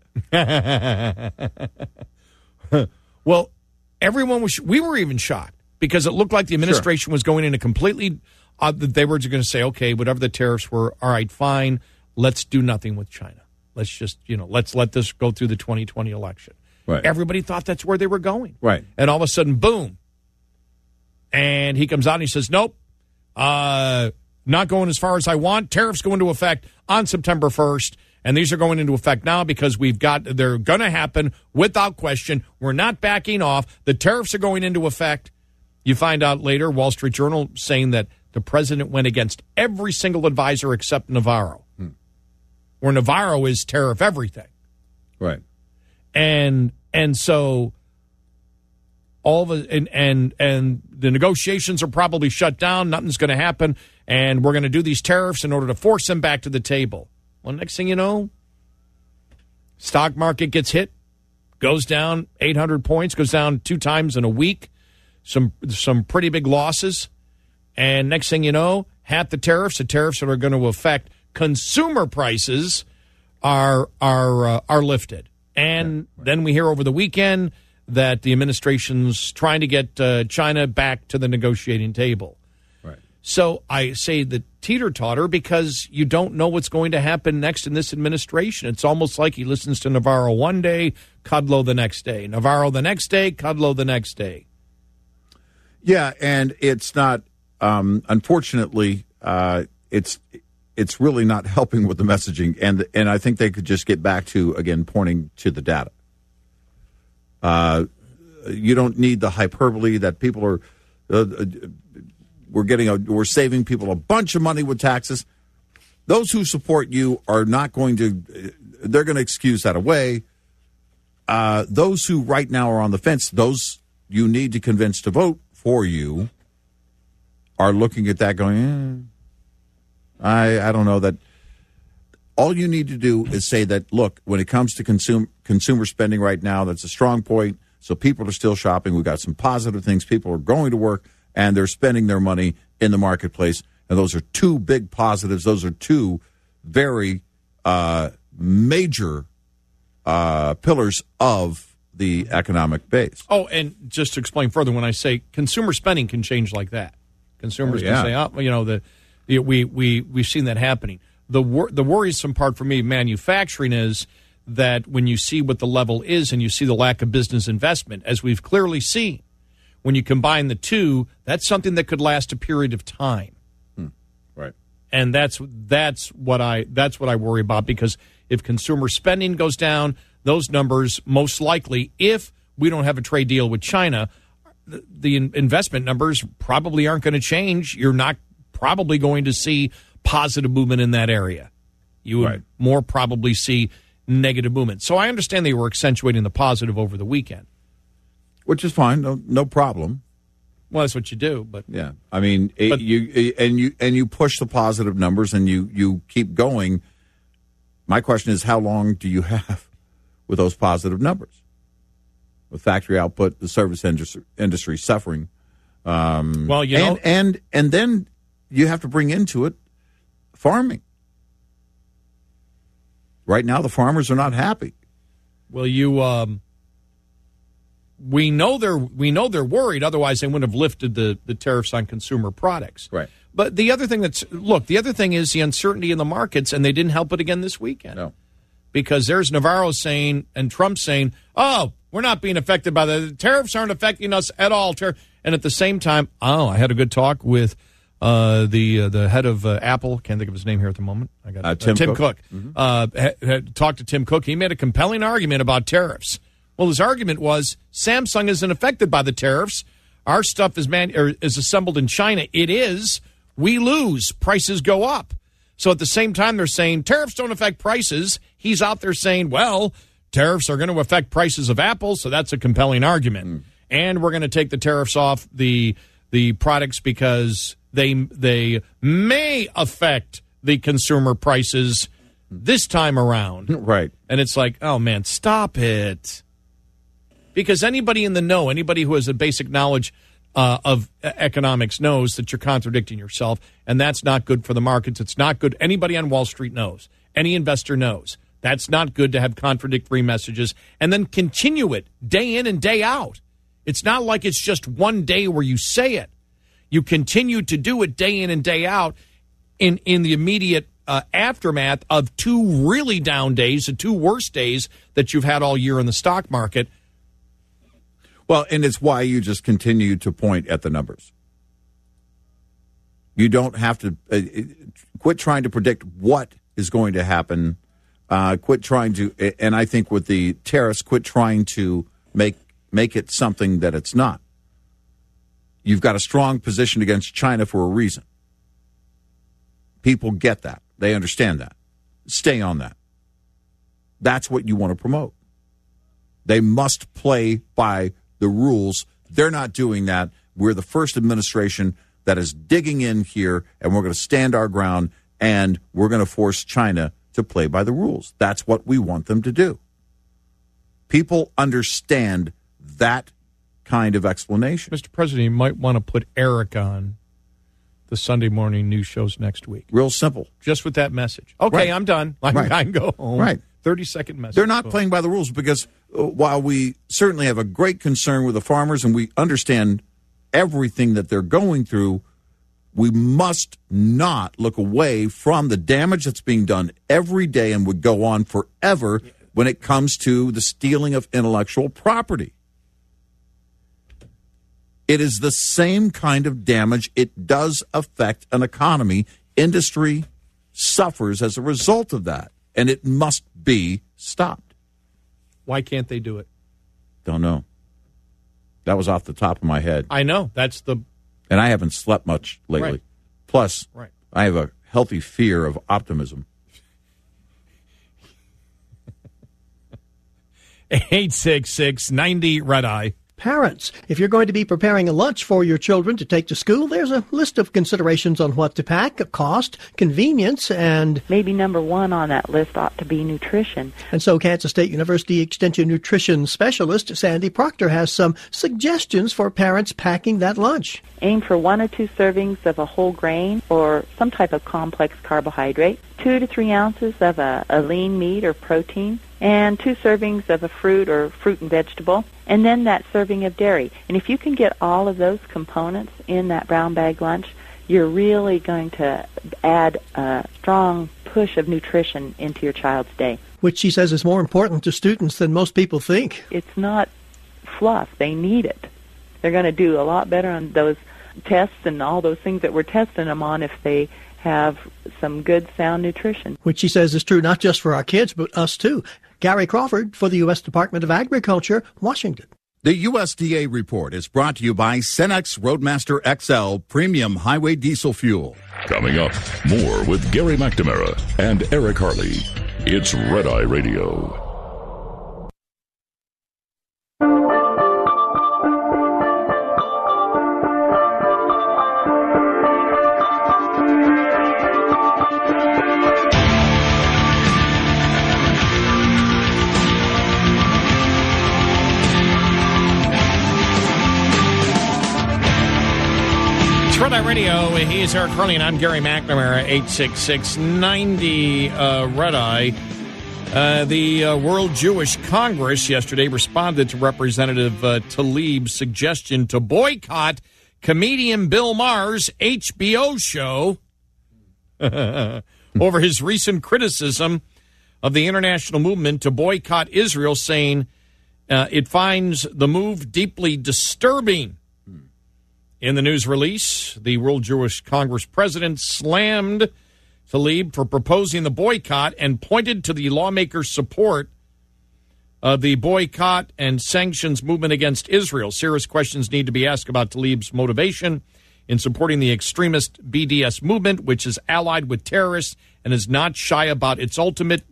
Well, we were even shocked because it looked like the administration was going in a completely, they were just going to say, okay, whatever the tariffs were, all right, fine, let's do nothing with China. Let's just, let's let this go through the 2020 election. Right. Everybody thought that's where they were going. Right. And all of a sudden, boom. And he comes out and he says, nope, not going as far as I want. Tariffs go into effect on September 1st. And these are going into effect now because they're going to happen without question. We're not backing off. The tariffs are going into effect. You find out later, Wall Street Journal saying that the president went against every single advisor except Navarro. Where Navarro is tariff everything. Right. And so all the and the negotiations are probably shut down. Nothing's going to happen, and we're going to do these tariffs in order to force them back to the table. Well, next thing you know, stock market gets hit, goes down 800 points, goes down 2 times in a week. Some pretty big losses, and next thing you know, half the tariffs that are going to affect consumer prices are lifted. And then we hear over the weekend that the administration's trying to get China back to the negotiating table. Right. So I say the teeter-totter because you don't know what's going to happen next in this administration. It's almost like he listens to Navarro one day, Kudlow the next day. Navarro the next day, Kudlow the next day. Yeah, and it's not, unfortunately, it's really not helping with the messaging, and I think they could just get back to, again, pointing to the data. You don't need the hyperbole that people are. We're saving people a bunch of money with taxes. Those who support you are not going to. They're going to excuse that away. Those who right now are on the fence, those you need to convince to vote for you, are looking at that going, I don't know that. All you need to do is say that, look, when it comes to consumer spending right now, that's a strong point. So people are still shopping. We've got some positive things. People are going to work, and they're spending their money in the marketplace. And those are two big positives. Those are two very major pillars of the economic base. Oh, and just to explain further, when I say consumer spending can change like that, consumers can say, we've seen that happening. The worrisome part for me, manufacturing, is that when you see what the level is and you see the lack of business investment, as we've clearly seen, when you combine the two, that's something that could last a period of time. Right. And that's what I worry about, because if consumer spending goes down, those numbers most likely, if we don't have a trade deal with China, the investment numbers probably aren't going to change. You're not probably going to see positive movement in that area. You would more probably see negative movement. So I understand they were accentuating the positive over the weekend, which is fine, no problem. Well, that's what you do, but yeah, I mean, you push the positive numbers and you keep going. My question is, how long do you have with those positive numbers? With factory output, the service industry suffering. Well, you know, and then you have to bring into it farming. Right now, the farmers are not happy. Well, we know they're worried. Otherwise, they wouldn't have lifted the tariffs on consumer products. Right. But the other thing is the uncertainty in the markets, and they didn't help it again this weekend. No. Because there's Navarro saying and Trump saying, "Oh, we're not being affected by the tariffs; aren't affecting us at all." And at the same time, I had a good talk with the head of Apple. Can't think of his name here at the moment. I got Tim Cook. Mm-hmm. Had talked to Tim Cook. He made a compelling argument about tariffs. Well, his argument was Samsung isn't affected by the tariffs. Our stuff is assembled in China. It is. We lose. Prices go up. So at the same time, they're saying tariffs don't affect prices. He's out there saying, well, tariffs are going to affect prices of Apple, so that's a compelling argument. And we're going to take the tariffs off the products because they may affect the consumer prices this time around. Right. And it's like, oh, man, stop it. Because anybody in the know, anybody who has a basic knowledge of economics knows that you're contradicting yourself, and that's not good for the markets. It's not good. Anybody on Wall Street knows. Any investor knows. That's not good to have contradictory messages and then continue it day in and day out. It's not like it's just one day where you say it. You continue to do it day in and day out in the immediate aftermath of two really down days, the two worst days that you've had all year in the stock market. Well, and it's why you just continue to point at the numbers. You don't have to quit trying to predict what is going to happen. Quit trying to, and I think with the tariffs, quit trying to make it something that it's not. You've got a strong position against China for a reason. People get that. They understand that. Stay on that. That's what you want to promote. They must play by the rules. They're not doing that. We're the first administration that is digging in here, and we're going to stand our ground, and we're going to force China to play by the rules. That's what we want them to do. People understand that kind of explanation. Mr. President, you might want to put Eric on the Sunday morning news shows next week. Real simple. Just with that message. Okay, right. I'm done. I can go home. Right. 30-second message. They're not playing by the rules because while we certainly have a great concern with the farmers and we understand everything that they're going through, we must not look away from the damage that's being done every day and would go on forever when it comes to the stealing of intellectual property. It is the same kind of damage. It does affect an economy, industry, suffers as a result of that, and it must be stopped. Why can't they do it? Don't know. That was off the top of my head. I know. And I haven't slept much lately. Right. Plus, Right. I have a healthy fear of optimism. 866-90-RED-EYE. Parents, if you're going to be preparing a lunch for your children to take to school, there's a list of considerations on what to pack, cost, convenience, and... Maybe number one on that list ought to be nutrition. And so Kansas State University Extension Nutrition Specialist Sandy Proctor has some suggestions for parents packing that lunch. Aim for 1 or 2 servings of a whole grain or some type of complex carbohydrate, 2 to 3 ounces of a lean meat or protein, and 2 servings of a fruit or fruit and vegetable, and then that serving of dairy. And if you can get all of those components in that brown bag lunch, you're really going to add a strong push of nutrition into your child's day. Which she says is more important to students than most people think. It's not fluff. They need it. They're going to do a lot better on those tests and all those things that we're testing them on if they have some good, sound nutrition. Which she says is true not just for our kids, but us too. Gary Crawford for the U.S. Department of Agriculture, Washington. The USDA report is brought to you by Cenex Roadmaster XL Premium Highway Diesel Fuel. Coming up, more with Gary McNamara and Eric Harley. It's Red Eye Radio. Red Eye Radio. He's Eric Harley, and I'm Gary McNamara. 866-90-RED-EYE. The World Jewish Congress yesterday responded to Representative Tlaib's suggestion to boycott comedian Bill Maher's HBO show over his recent criticism of the international movement to boycott Israel, saying it finds the move deeply disturbing. In the news release, the World Jewish Congress president slammed Tlaib for proposing the boycott and pointed to the lawmakers' support of the boycott and sanctions movement against Israel. Serious questions need to be asked about Tlaib's motivation in supporting the extremist BDS movement, which is allied with terrorists and is not shy about its ultimate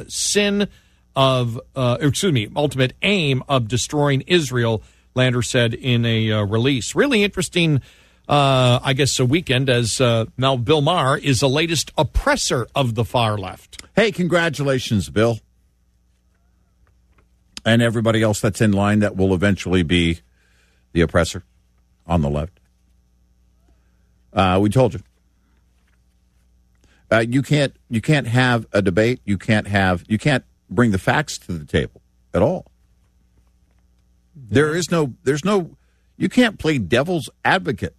ultimate aim of destroying Israel, Lander said in a release. Really interesting, a weekend, as now Bill Maher is the latest oppressor of the far left. Hey, congratulations, Bill. And everybody else that's in line that will eventually be the oppressor on the left. We told you. You can't have a debate. You can't bring the facts to the table at all. There's no, you can't play devil's advocate.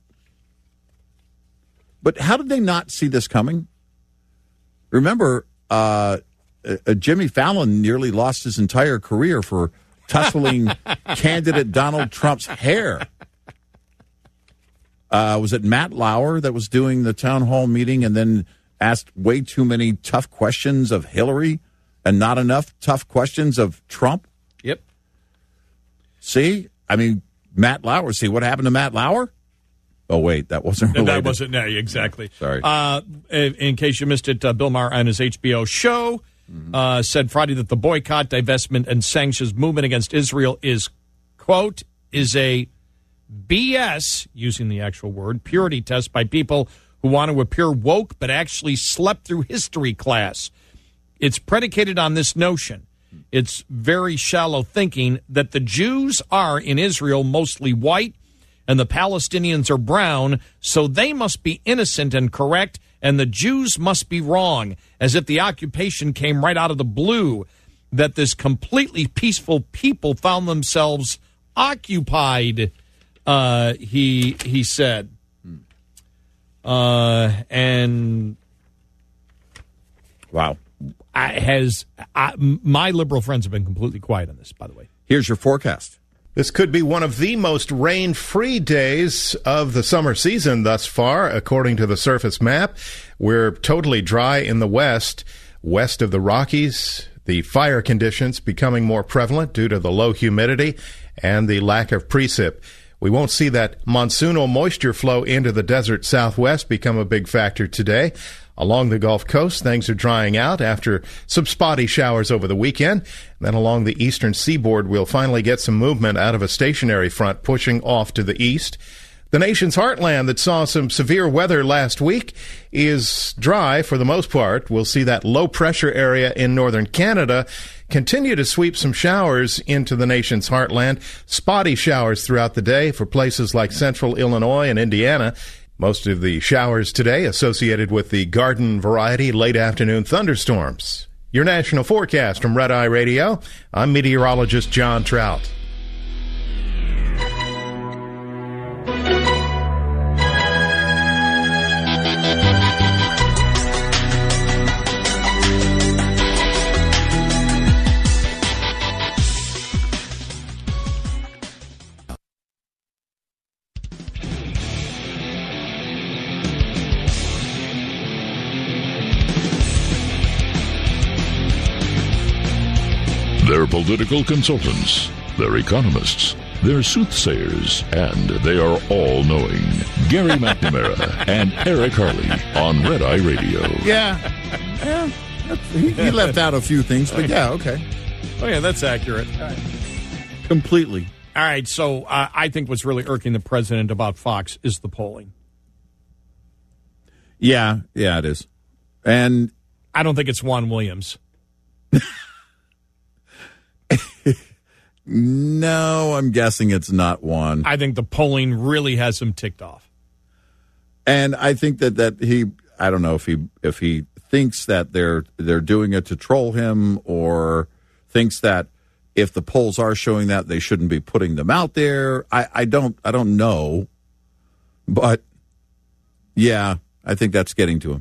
But how did they not see this coming? Remember, Jimmy Fallon nearly lost his entire career for tussling candidate Donald Trump's hair. Was it Matt Lauer that was doing the town hall meeting and then asked way too many tough questions of Hillary and not enough tough questions of Trump? Yep. See? I mean, Matt Lauer. See what happened to Matt Lauer? Oh, wait, that wasn't related. That wasn't, no, exactly. Sorry. In case you missed it, Bill Maher on his HBO show said Friday that the boycott, divestment, and sanctions movement against Israel is, quote, is a BS, using the actual word, purity test by people who want to appear woke but actually slept through history class. It's predicated on this notion. It's very shallow thinking that the Jews are in Israel mostly white and the Palestinians are brown, so they must be innocent and correct, and the Jews must be wrong, as if the occupation came right out of the blue, that this completely peaceful people found themselves occupied, he said. And wow. My liberal friends have been completely quiet on this, by the way. Here's your forecast. This could be one of the most rain-free days of the summer season thus far, according to the surface map. We're totally dry in the west of the Rockies. The fire conditions becoming more prevalent due to the low humidity and the lack of precip. We won't see that monsoonal moisture flow into the desert southwest become a big factor today. Along the Gulf Coast, things are drying out after some spotty showers over the weekend. Then along the eastern seaboard, we'll finally get some movement out of a stationary front pushing off to the east. The nation's heartland that saw some severe weather last week is dry for the most part. We'll see that low-pressure area in northern Canada continue to sweep some showers into the nation's heartland. Spotty showers throughout the day for places like central Illinois and Indiana. Most of the showers today associated with the garden variety late afternoon thunderstorms. Your national forecast from Red Eye Radio. I'm meteorologist John Trout. They're political consultants, they're economists, they're soothsayers, and they are all-knowing. Gary McNamara and Eric Harley on Red Eye Radio. Yeah. He left out a few things, but yeah, okay. Oh, yeah, that's accurate. Completely. All right, so I think what's really irking the president about Fox is the polling. Yeah, it is. And I don't think it's Juan Williams. No, I'm guessing it's not one. I think the polling really has him ticked off. And I think that he, I don't know if he thinks that they're doing it to troll him, or thinks that if the polls are showing that, they shouldn't be putting them out there. I don't know. But yeah, I think that's getting to him.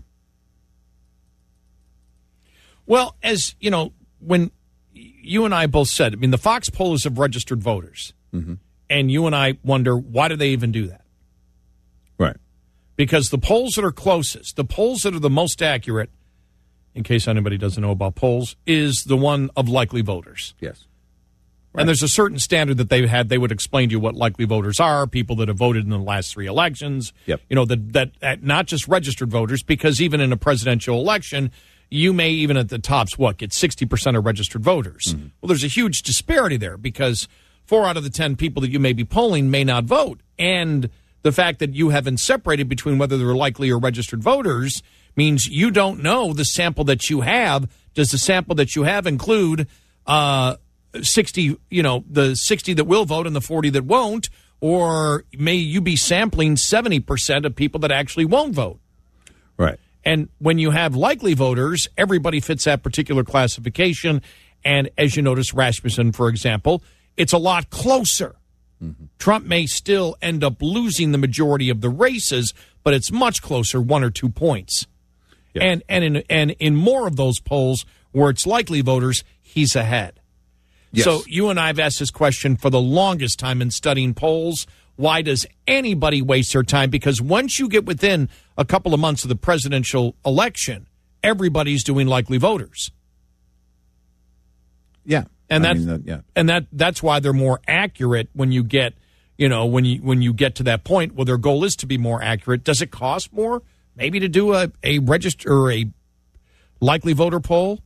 Well, as you know, when you and I both said, I mean, the Fox pollers have registered voters. Mm-hmm. And you and I wonder, why do they even do that? Right. Because the polls that are closest, the polls that are the most accurate, in case anybody doesn't know about polls, is the one of likely voters. Yes. Right. And there's a certain standard that they've had. They would explain to you what likely voters are, people that have voted in the last 3 elections. Yep. You know, that not just registered voters, because even in a presidential election, you may even at the tops, get 60% of registered voters. Mm-hmm. Well, there's a huge disparity there because 4 out of the 10 people that you may be polling may not vote. And the fact that you haven't separated between whether they're likely or registered voters means you don't know the sample that you have. Does the sample that you have include 60, the 60 that will vote and the 40 that won't? Or may you be sampling 70% of people that actually won't vote? Right. And when you have likely voters, everybody fits that particular classification. And as you notice, Rasmussen, for example, it's a lot closer. Mm-hmm. Trump may still end up losing the majority of the races, but it's much closer, 1 or 2 points. Yes. And in more of those polls where it's likely voters, he's ahead. Yes. So you and I have asked this question for the longest time in studying polls. Why does anybody waste their time? Because once you get within a couple of months of the presidential election, everybody's doing likely voters. Yeah. And that's why they're more accurate when you get, when you get to that point where their goal is to be more accurate. Does it cost more maybe to do a register or a likely voter poll?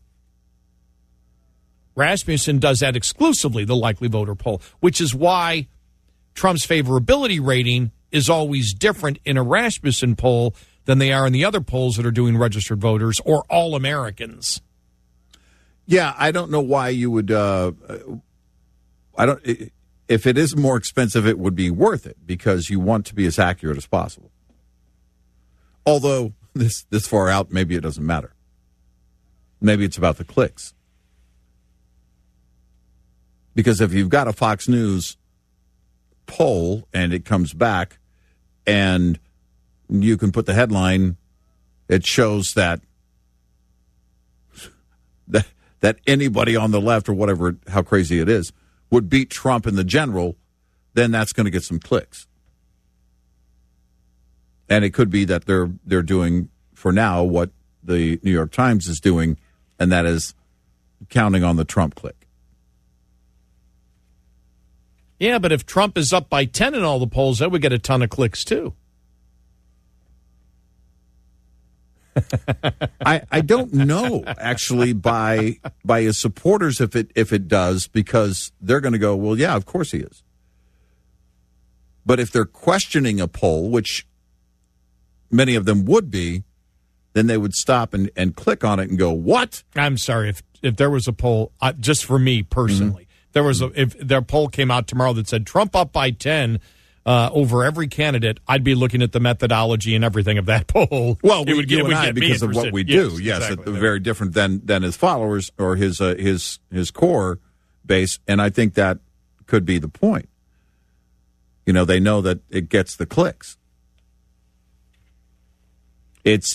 Rasmussen does that exclusively, the likely voter poll, which is why Trump's favorability rating is always different in a Rasmussen poll than they are in the other polls that are doing registered voters or all Americans. Yeah, I don't know why you would. If it is more expensive, it would be worth it because you want to be as accurate as possible. Although this far out, maybe it doesn't matter. Maybe it's about the clicks. Because if you've got a Fox News poll and it comes back and you can put the headline, it shows that anybody on the left or whatever, how crazy it is, would beat Trump in the general, then that's going to get some clicks. And it could be that they're doing for now what the New York Times is doing, and that is counting on the Trump click. Yeah, but if Trump is up by 10 in all the polls, that would get a ton of clicks, too. I don't know, actually, by his supporters if it does, because they're going to go, well, yeah, of course he is. But if they're questioning a poll, which many of them would be, then they would stop and click on it and go, what? I'm sorry, if there was a poll, just for me personally, if their poll came out tomorrow that said Trump up by 10 over every candidate, I'd be looking at the methodology and everything of that poll. Well, because of what we do, yes, exactly. Very different than his followers or his core base, and I think that could be the point. You know, they know that it gets the clicks. It's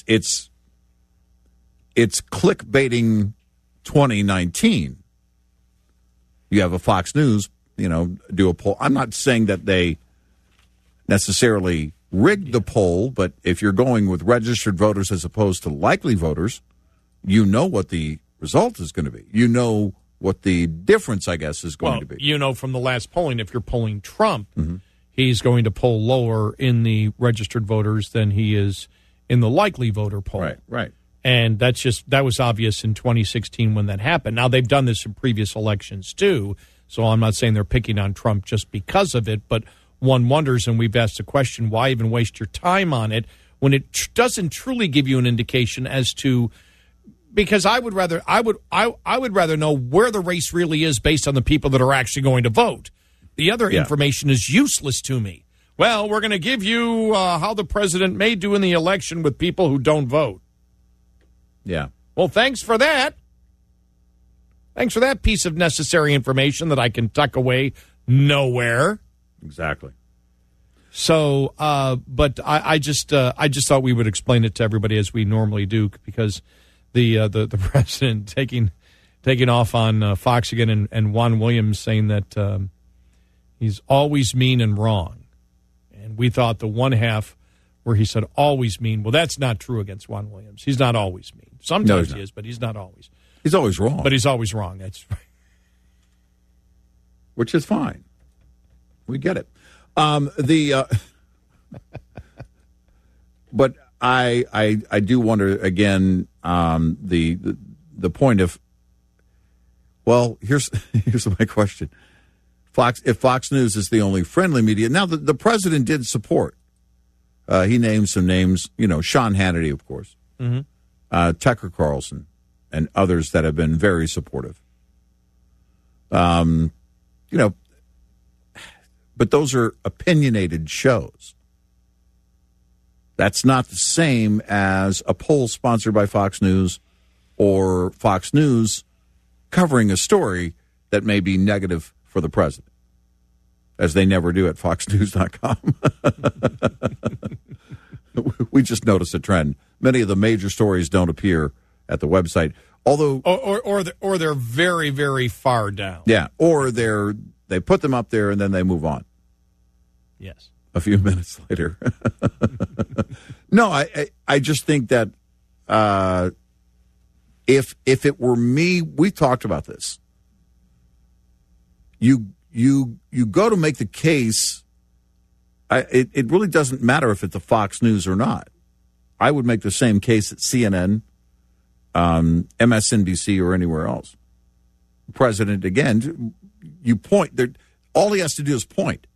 clickbaiting 2019. You have a Fox News, do a poll. I'm not saying that they necessarily rigged the poll, but if you're going with registered voters as opposed to likely voters, you know what the result is going to be. You know what the difference, I guess, is going to be. You know from the last polling, if you're polling Trump, he's going to poll lower in the registered voters than he is in the likely voter poll. Right. And that was obvious in 2016 when that happened. Now, they've done this in previous elections, too, so I'm not saying they're picking on Trump just because of it, but one wonders, and we've asked the question, why even waste your time on it when it doesn't truly give you an indication as to, because I would rather know where the race really is based on the people that are actually going to vote. The other information is useless to me. Well, we're going to give you how the president may do in the election with people who don't vote. Yeah. Well, thanks for that. Thanks for that piece of necessary information that I can tuck away nowhere. Exactly. So, but I just thought we would explain it to everybody as we normally do, because the president taking off on Fox again and Juan Williams saying that he's always mean and wrong. And we thought the one half where he said always mean, well, that's not true against Juan Williams. He's not always mean. Sometimes he is, but he's not always. He's always wrong. But he's always wrong. That's right. Which is fine. We get it. But I do wonder again the point of, well, here's my question. If Fox News is the only friendly media, now the president did support. He named some names, Sean Hannity, of course, Tucker Carlson, and others that have been very supportive. But those are opinionated shows. That's not the same as a poll sponsored by Fox News or Fox News covering a story that may be negative for the president, as they never do at foxnews.com. We just noticed a trend. Many of the major stories don't appear at the website, although or they're very, very far down. Yeah, or they put them up there and then they move on. Yes. A few minutes later. No, I just think that if it were me, we talked about this. You go to make the case. It really doesn't matter if it's a Fox News or not. I would make the same case at CNN, MSNBC, or anywhere else. The president, again, you point. All he has to do is point.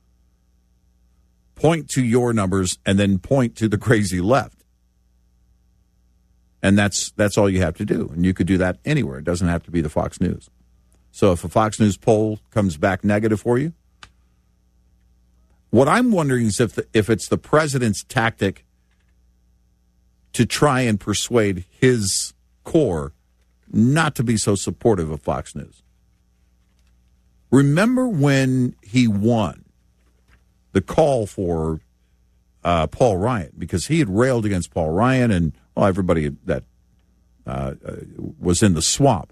Point to your numbers and then point to the crazy left. And that's all you have to do. And you could do that anywhere. It doesn't have to be the Fox News. So if a Fox News poll comes back negative for you, what I'm wondering is if it's the president's tactic to try and persuade his core not to be so supportive of Fox News. Remember when he won the call for Paul Ryan, because he had railed against Paul Ryan and everybody that was in the swamp.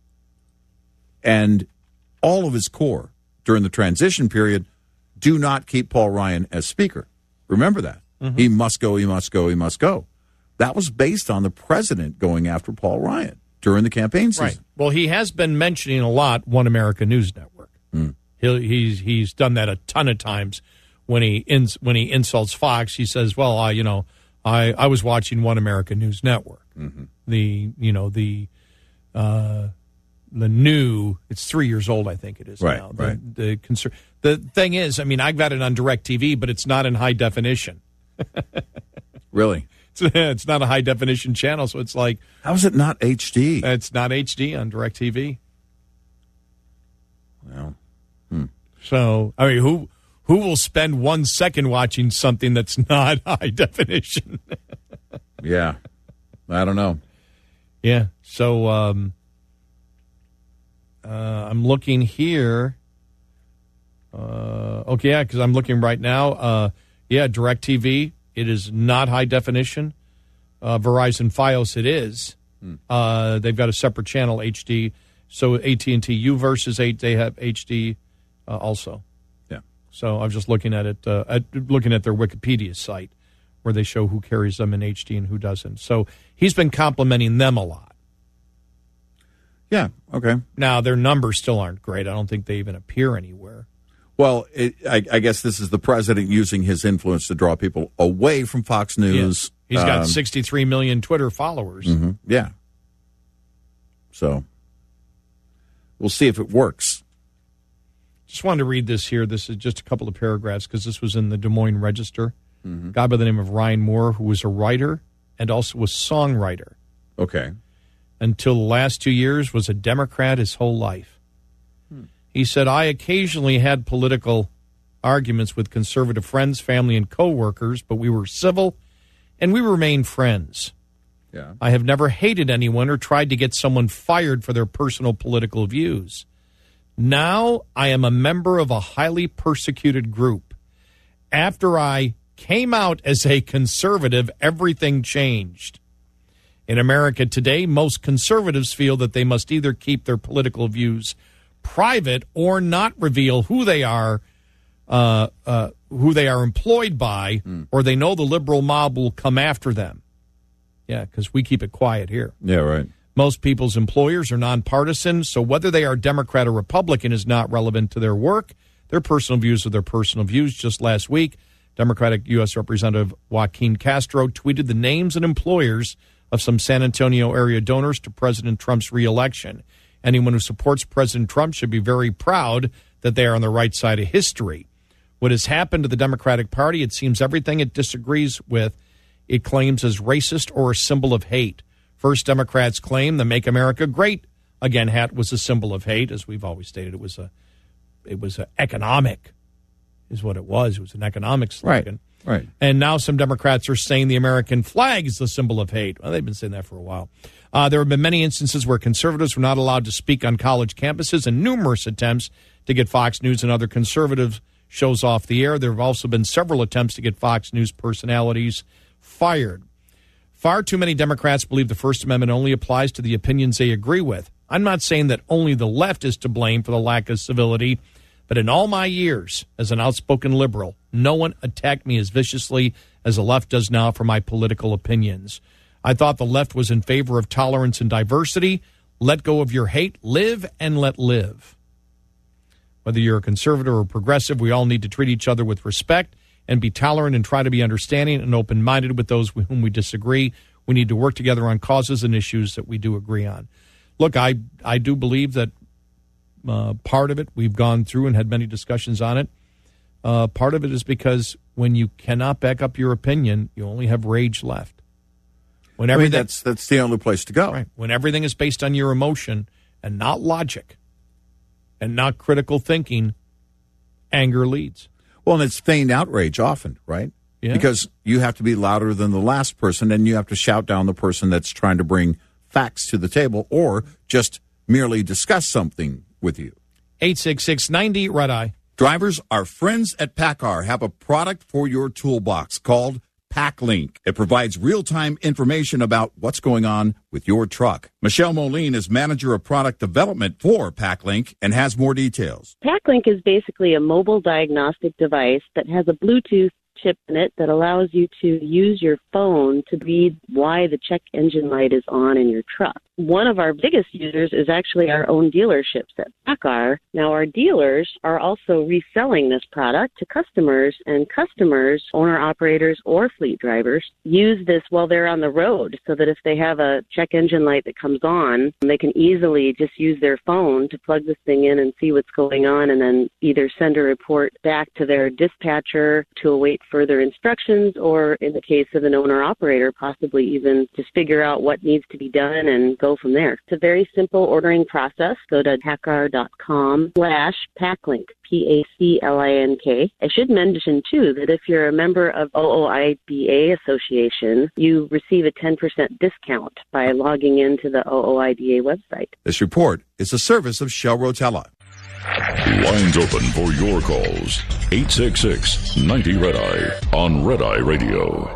And all of his core during the transition period do not keep Paul Ryan as speaker. Remember that. Mm-hmm. He must go, he must go, he must go. that was based on the president going after Paul Ryan during the campaign season. Right. Well, he has been mentioning a lot One America News Network. He's done that a ton of times when he insults Fox. He says, "Well, I was watching One America News Network." Mm-hmm. The new, it's 3 years old, I think it is now. Right. The thing is, I mean, I've got it on DirecTV, but it's not in high definition. Really? It's not a high definition channel, so it's like, how is it not HD? It's not HD on DirecTV. Well, so I mean, who will spend 1 second watching something that's not high definition? Yeah, I don't know. Yeah, so I'm looking here. Okay, yeah, because I'm looking right now. DirecTV. It is not high definition. Verizon Fios, it is. They've got a separate channel, HD. So AT&T UVerse, they have HD also. Yeah. So I'm just looking at it, looking at their Wikipedia site where they show who carries them in HD and who doesn't. So he's been complimenting them a lot. Yeah, okay. Now, their numbers still aren't great. I don't think they even appear anywhere. Well, I guess this is the president using his influence to draw people away from Fox News. Yeah. He's got 63 million Twitter followers. Mm-hmm. Yeah. So we'll see if it works. Just wanted to read this here. This is just a couple of paragraphs because this was in the Des Moines Register. Mm-hmm. A guy by the name of Ryan Moore, who was a writer and also a songwriter. Okay. Until the last 2 years, was a Democrat his whole life. He said, I occasionally had political arguments with conservative friends, family, and coworkers, but we were civil and we remained friends. Yeah. I have never hated anyone or tried to get someone fired for their personal political views. Now I am a member of a highly persecuted group. After I came out as a conservative, everything changed. In America today, most conservatives feel that they must either keep their political views private or not reveal who they are employed by, or they know the liberal mob will come after them. Yeah, because we keep it quiet here. Yeah, right. Most people's employers are nonpartisan, so whether they are Democrat or Republican is not relevant to their work. Their personal views are their personal views. Just last week, Democratic U.S. Representative Joaquin Castro tweeted the names and employers of some San Antonio area donors to President Trump's reelection. Anyone who supports President Trump should be very proud that they are on the right side of history. What has happened to the Democratic Party, it seems everything it disagrees with, it claims as racist or a symbol of hate. First, Democrats claim the Make America Great Again hat was a symbol of hate. As we've always stated, it was a economic, is what it was. It was an economic slogan. Right. And now some Democrats are saying the American flag is the symbol of hate. Well, they've been saying that for a while. There have been many instances where conservatives were not allowed to speak on college campuses and numerous attempts to get Fox News and other conservative shows off the air. There have also been several attempts to get Fox News personalities fired. Far too many Democrats believe the First Amendment only applies to the opinions they agree with. I'm not saying that only the left is to blame for the lack of civility, but in all my years as an outspoken liberal, no one attacked me as viciously as the left does now for my political opinions. I thought the left was in favor of tolerance and diversity. Let go of your hate, live and let live. Whether you're a conservative or progressive, we all need to treat each other with respect and be tolerant and try to be understanding and open-minded with those with whom we disagree. We need to work together on causes and issues that we do agree on. Look, I do believe that part of it, we've gone through and had many discussions on it. Part of it is because when you cannot back up your opinion, you only have rage left. When that's the only place to go. Right. When everything is based on your emotion and not logic and not critical thinking, anger leads. Well, and it's feigned outrage often, right? Yeah. Because you have to be louder than the last person, and you have to shout down the person that's trying to bring facts to the table or just merely discuss something with you. 866-90 Red Eye. Drivers, our friends at PACCAR have a product for your toolbox called PackLink. It provides real-time information about what's going on with your truck. Michelle Moline is manager of product development for PackLink and has more details. PackLink is basically a mobile diagnostic device that has a Bluetooth chip in it that allows you to use your phone to read why the check engine light is on in your truck. One of our biggest users is actually our own dealerships at PACCAR. Now, our dealers are also reselling this product to customers, and customers, owner-operators, or fleet drivers use this while they're on the road so that if they have a check engine light that comes on, they can easily just use their phone to plug this thing in and see what's going on, and then either send a report back to their dispatcher to await further instructions, or in the case of an owner-operator, possibly even just figure out what needs to be done and go from there. It's a very simple ordering process. Go to PACCAR.com/PACLINK, PACLINK. I should mention, too, that if you're a member of OOIDA Association, you receive a 10% discount by logging into the OOIDA website. This report is a service of Shell Rotella. Lines open for your calls. 866-90-RED-EYE on Red Eye Radio.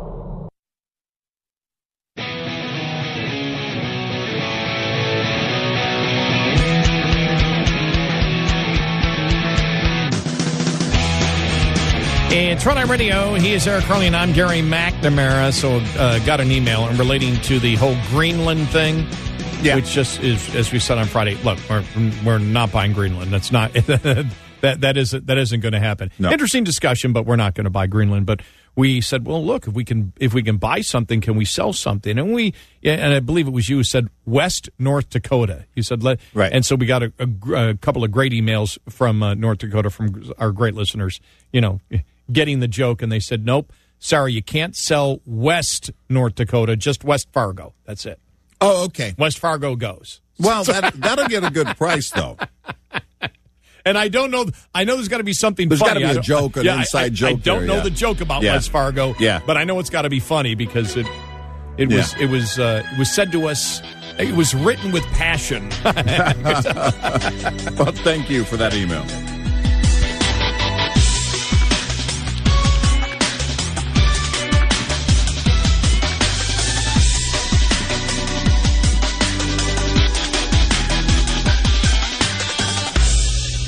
It's Red Eye Radio. He is Eric Carly, and I'm Gary McNamara. So got an email relating to the whole Greenland thing, which just is, as we said on Friday, look, we're not buying Greenland. That's not that isn't going to happen. No. Interesting discussion, but we're not going to buy Greenland. But we said, well, look, if we can buy something, can we sell something? And and I believe it was you who said West North Dakota. You said right, and so we got a couple of great emails from North Dakota from our great listeners. Getting the joke, and they said, nope, sorry, you can't sell West North Dakota, just West Fargo. That's it. Oh, okay. West Fargo goes. Well, that'll get a good price, though. And I don't know. I know there's got to be something funny. There's got to be a joke, an inside joke. I don't know the joke about West Fargo, but I know it's got to be funny because it was said to us. It was written with passion. Well, thank you for that email.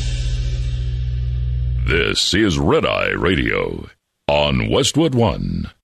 This is Red Eye Radio on Westwood One.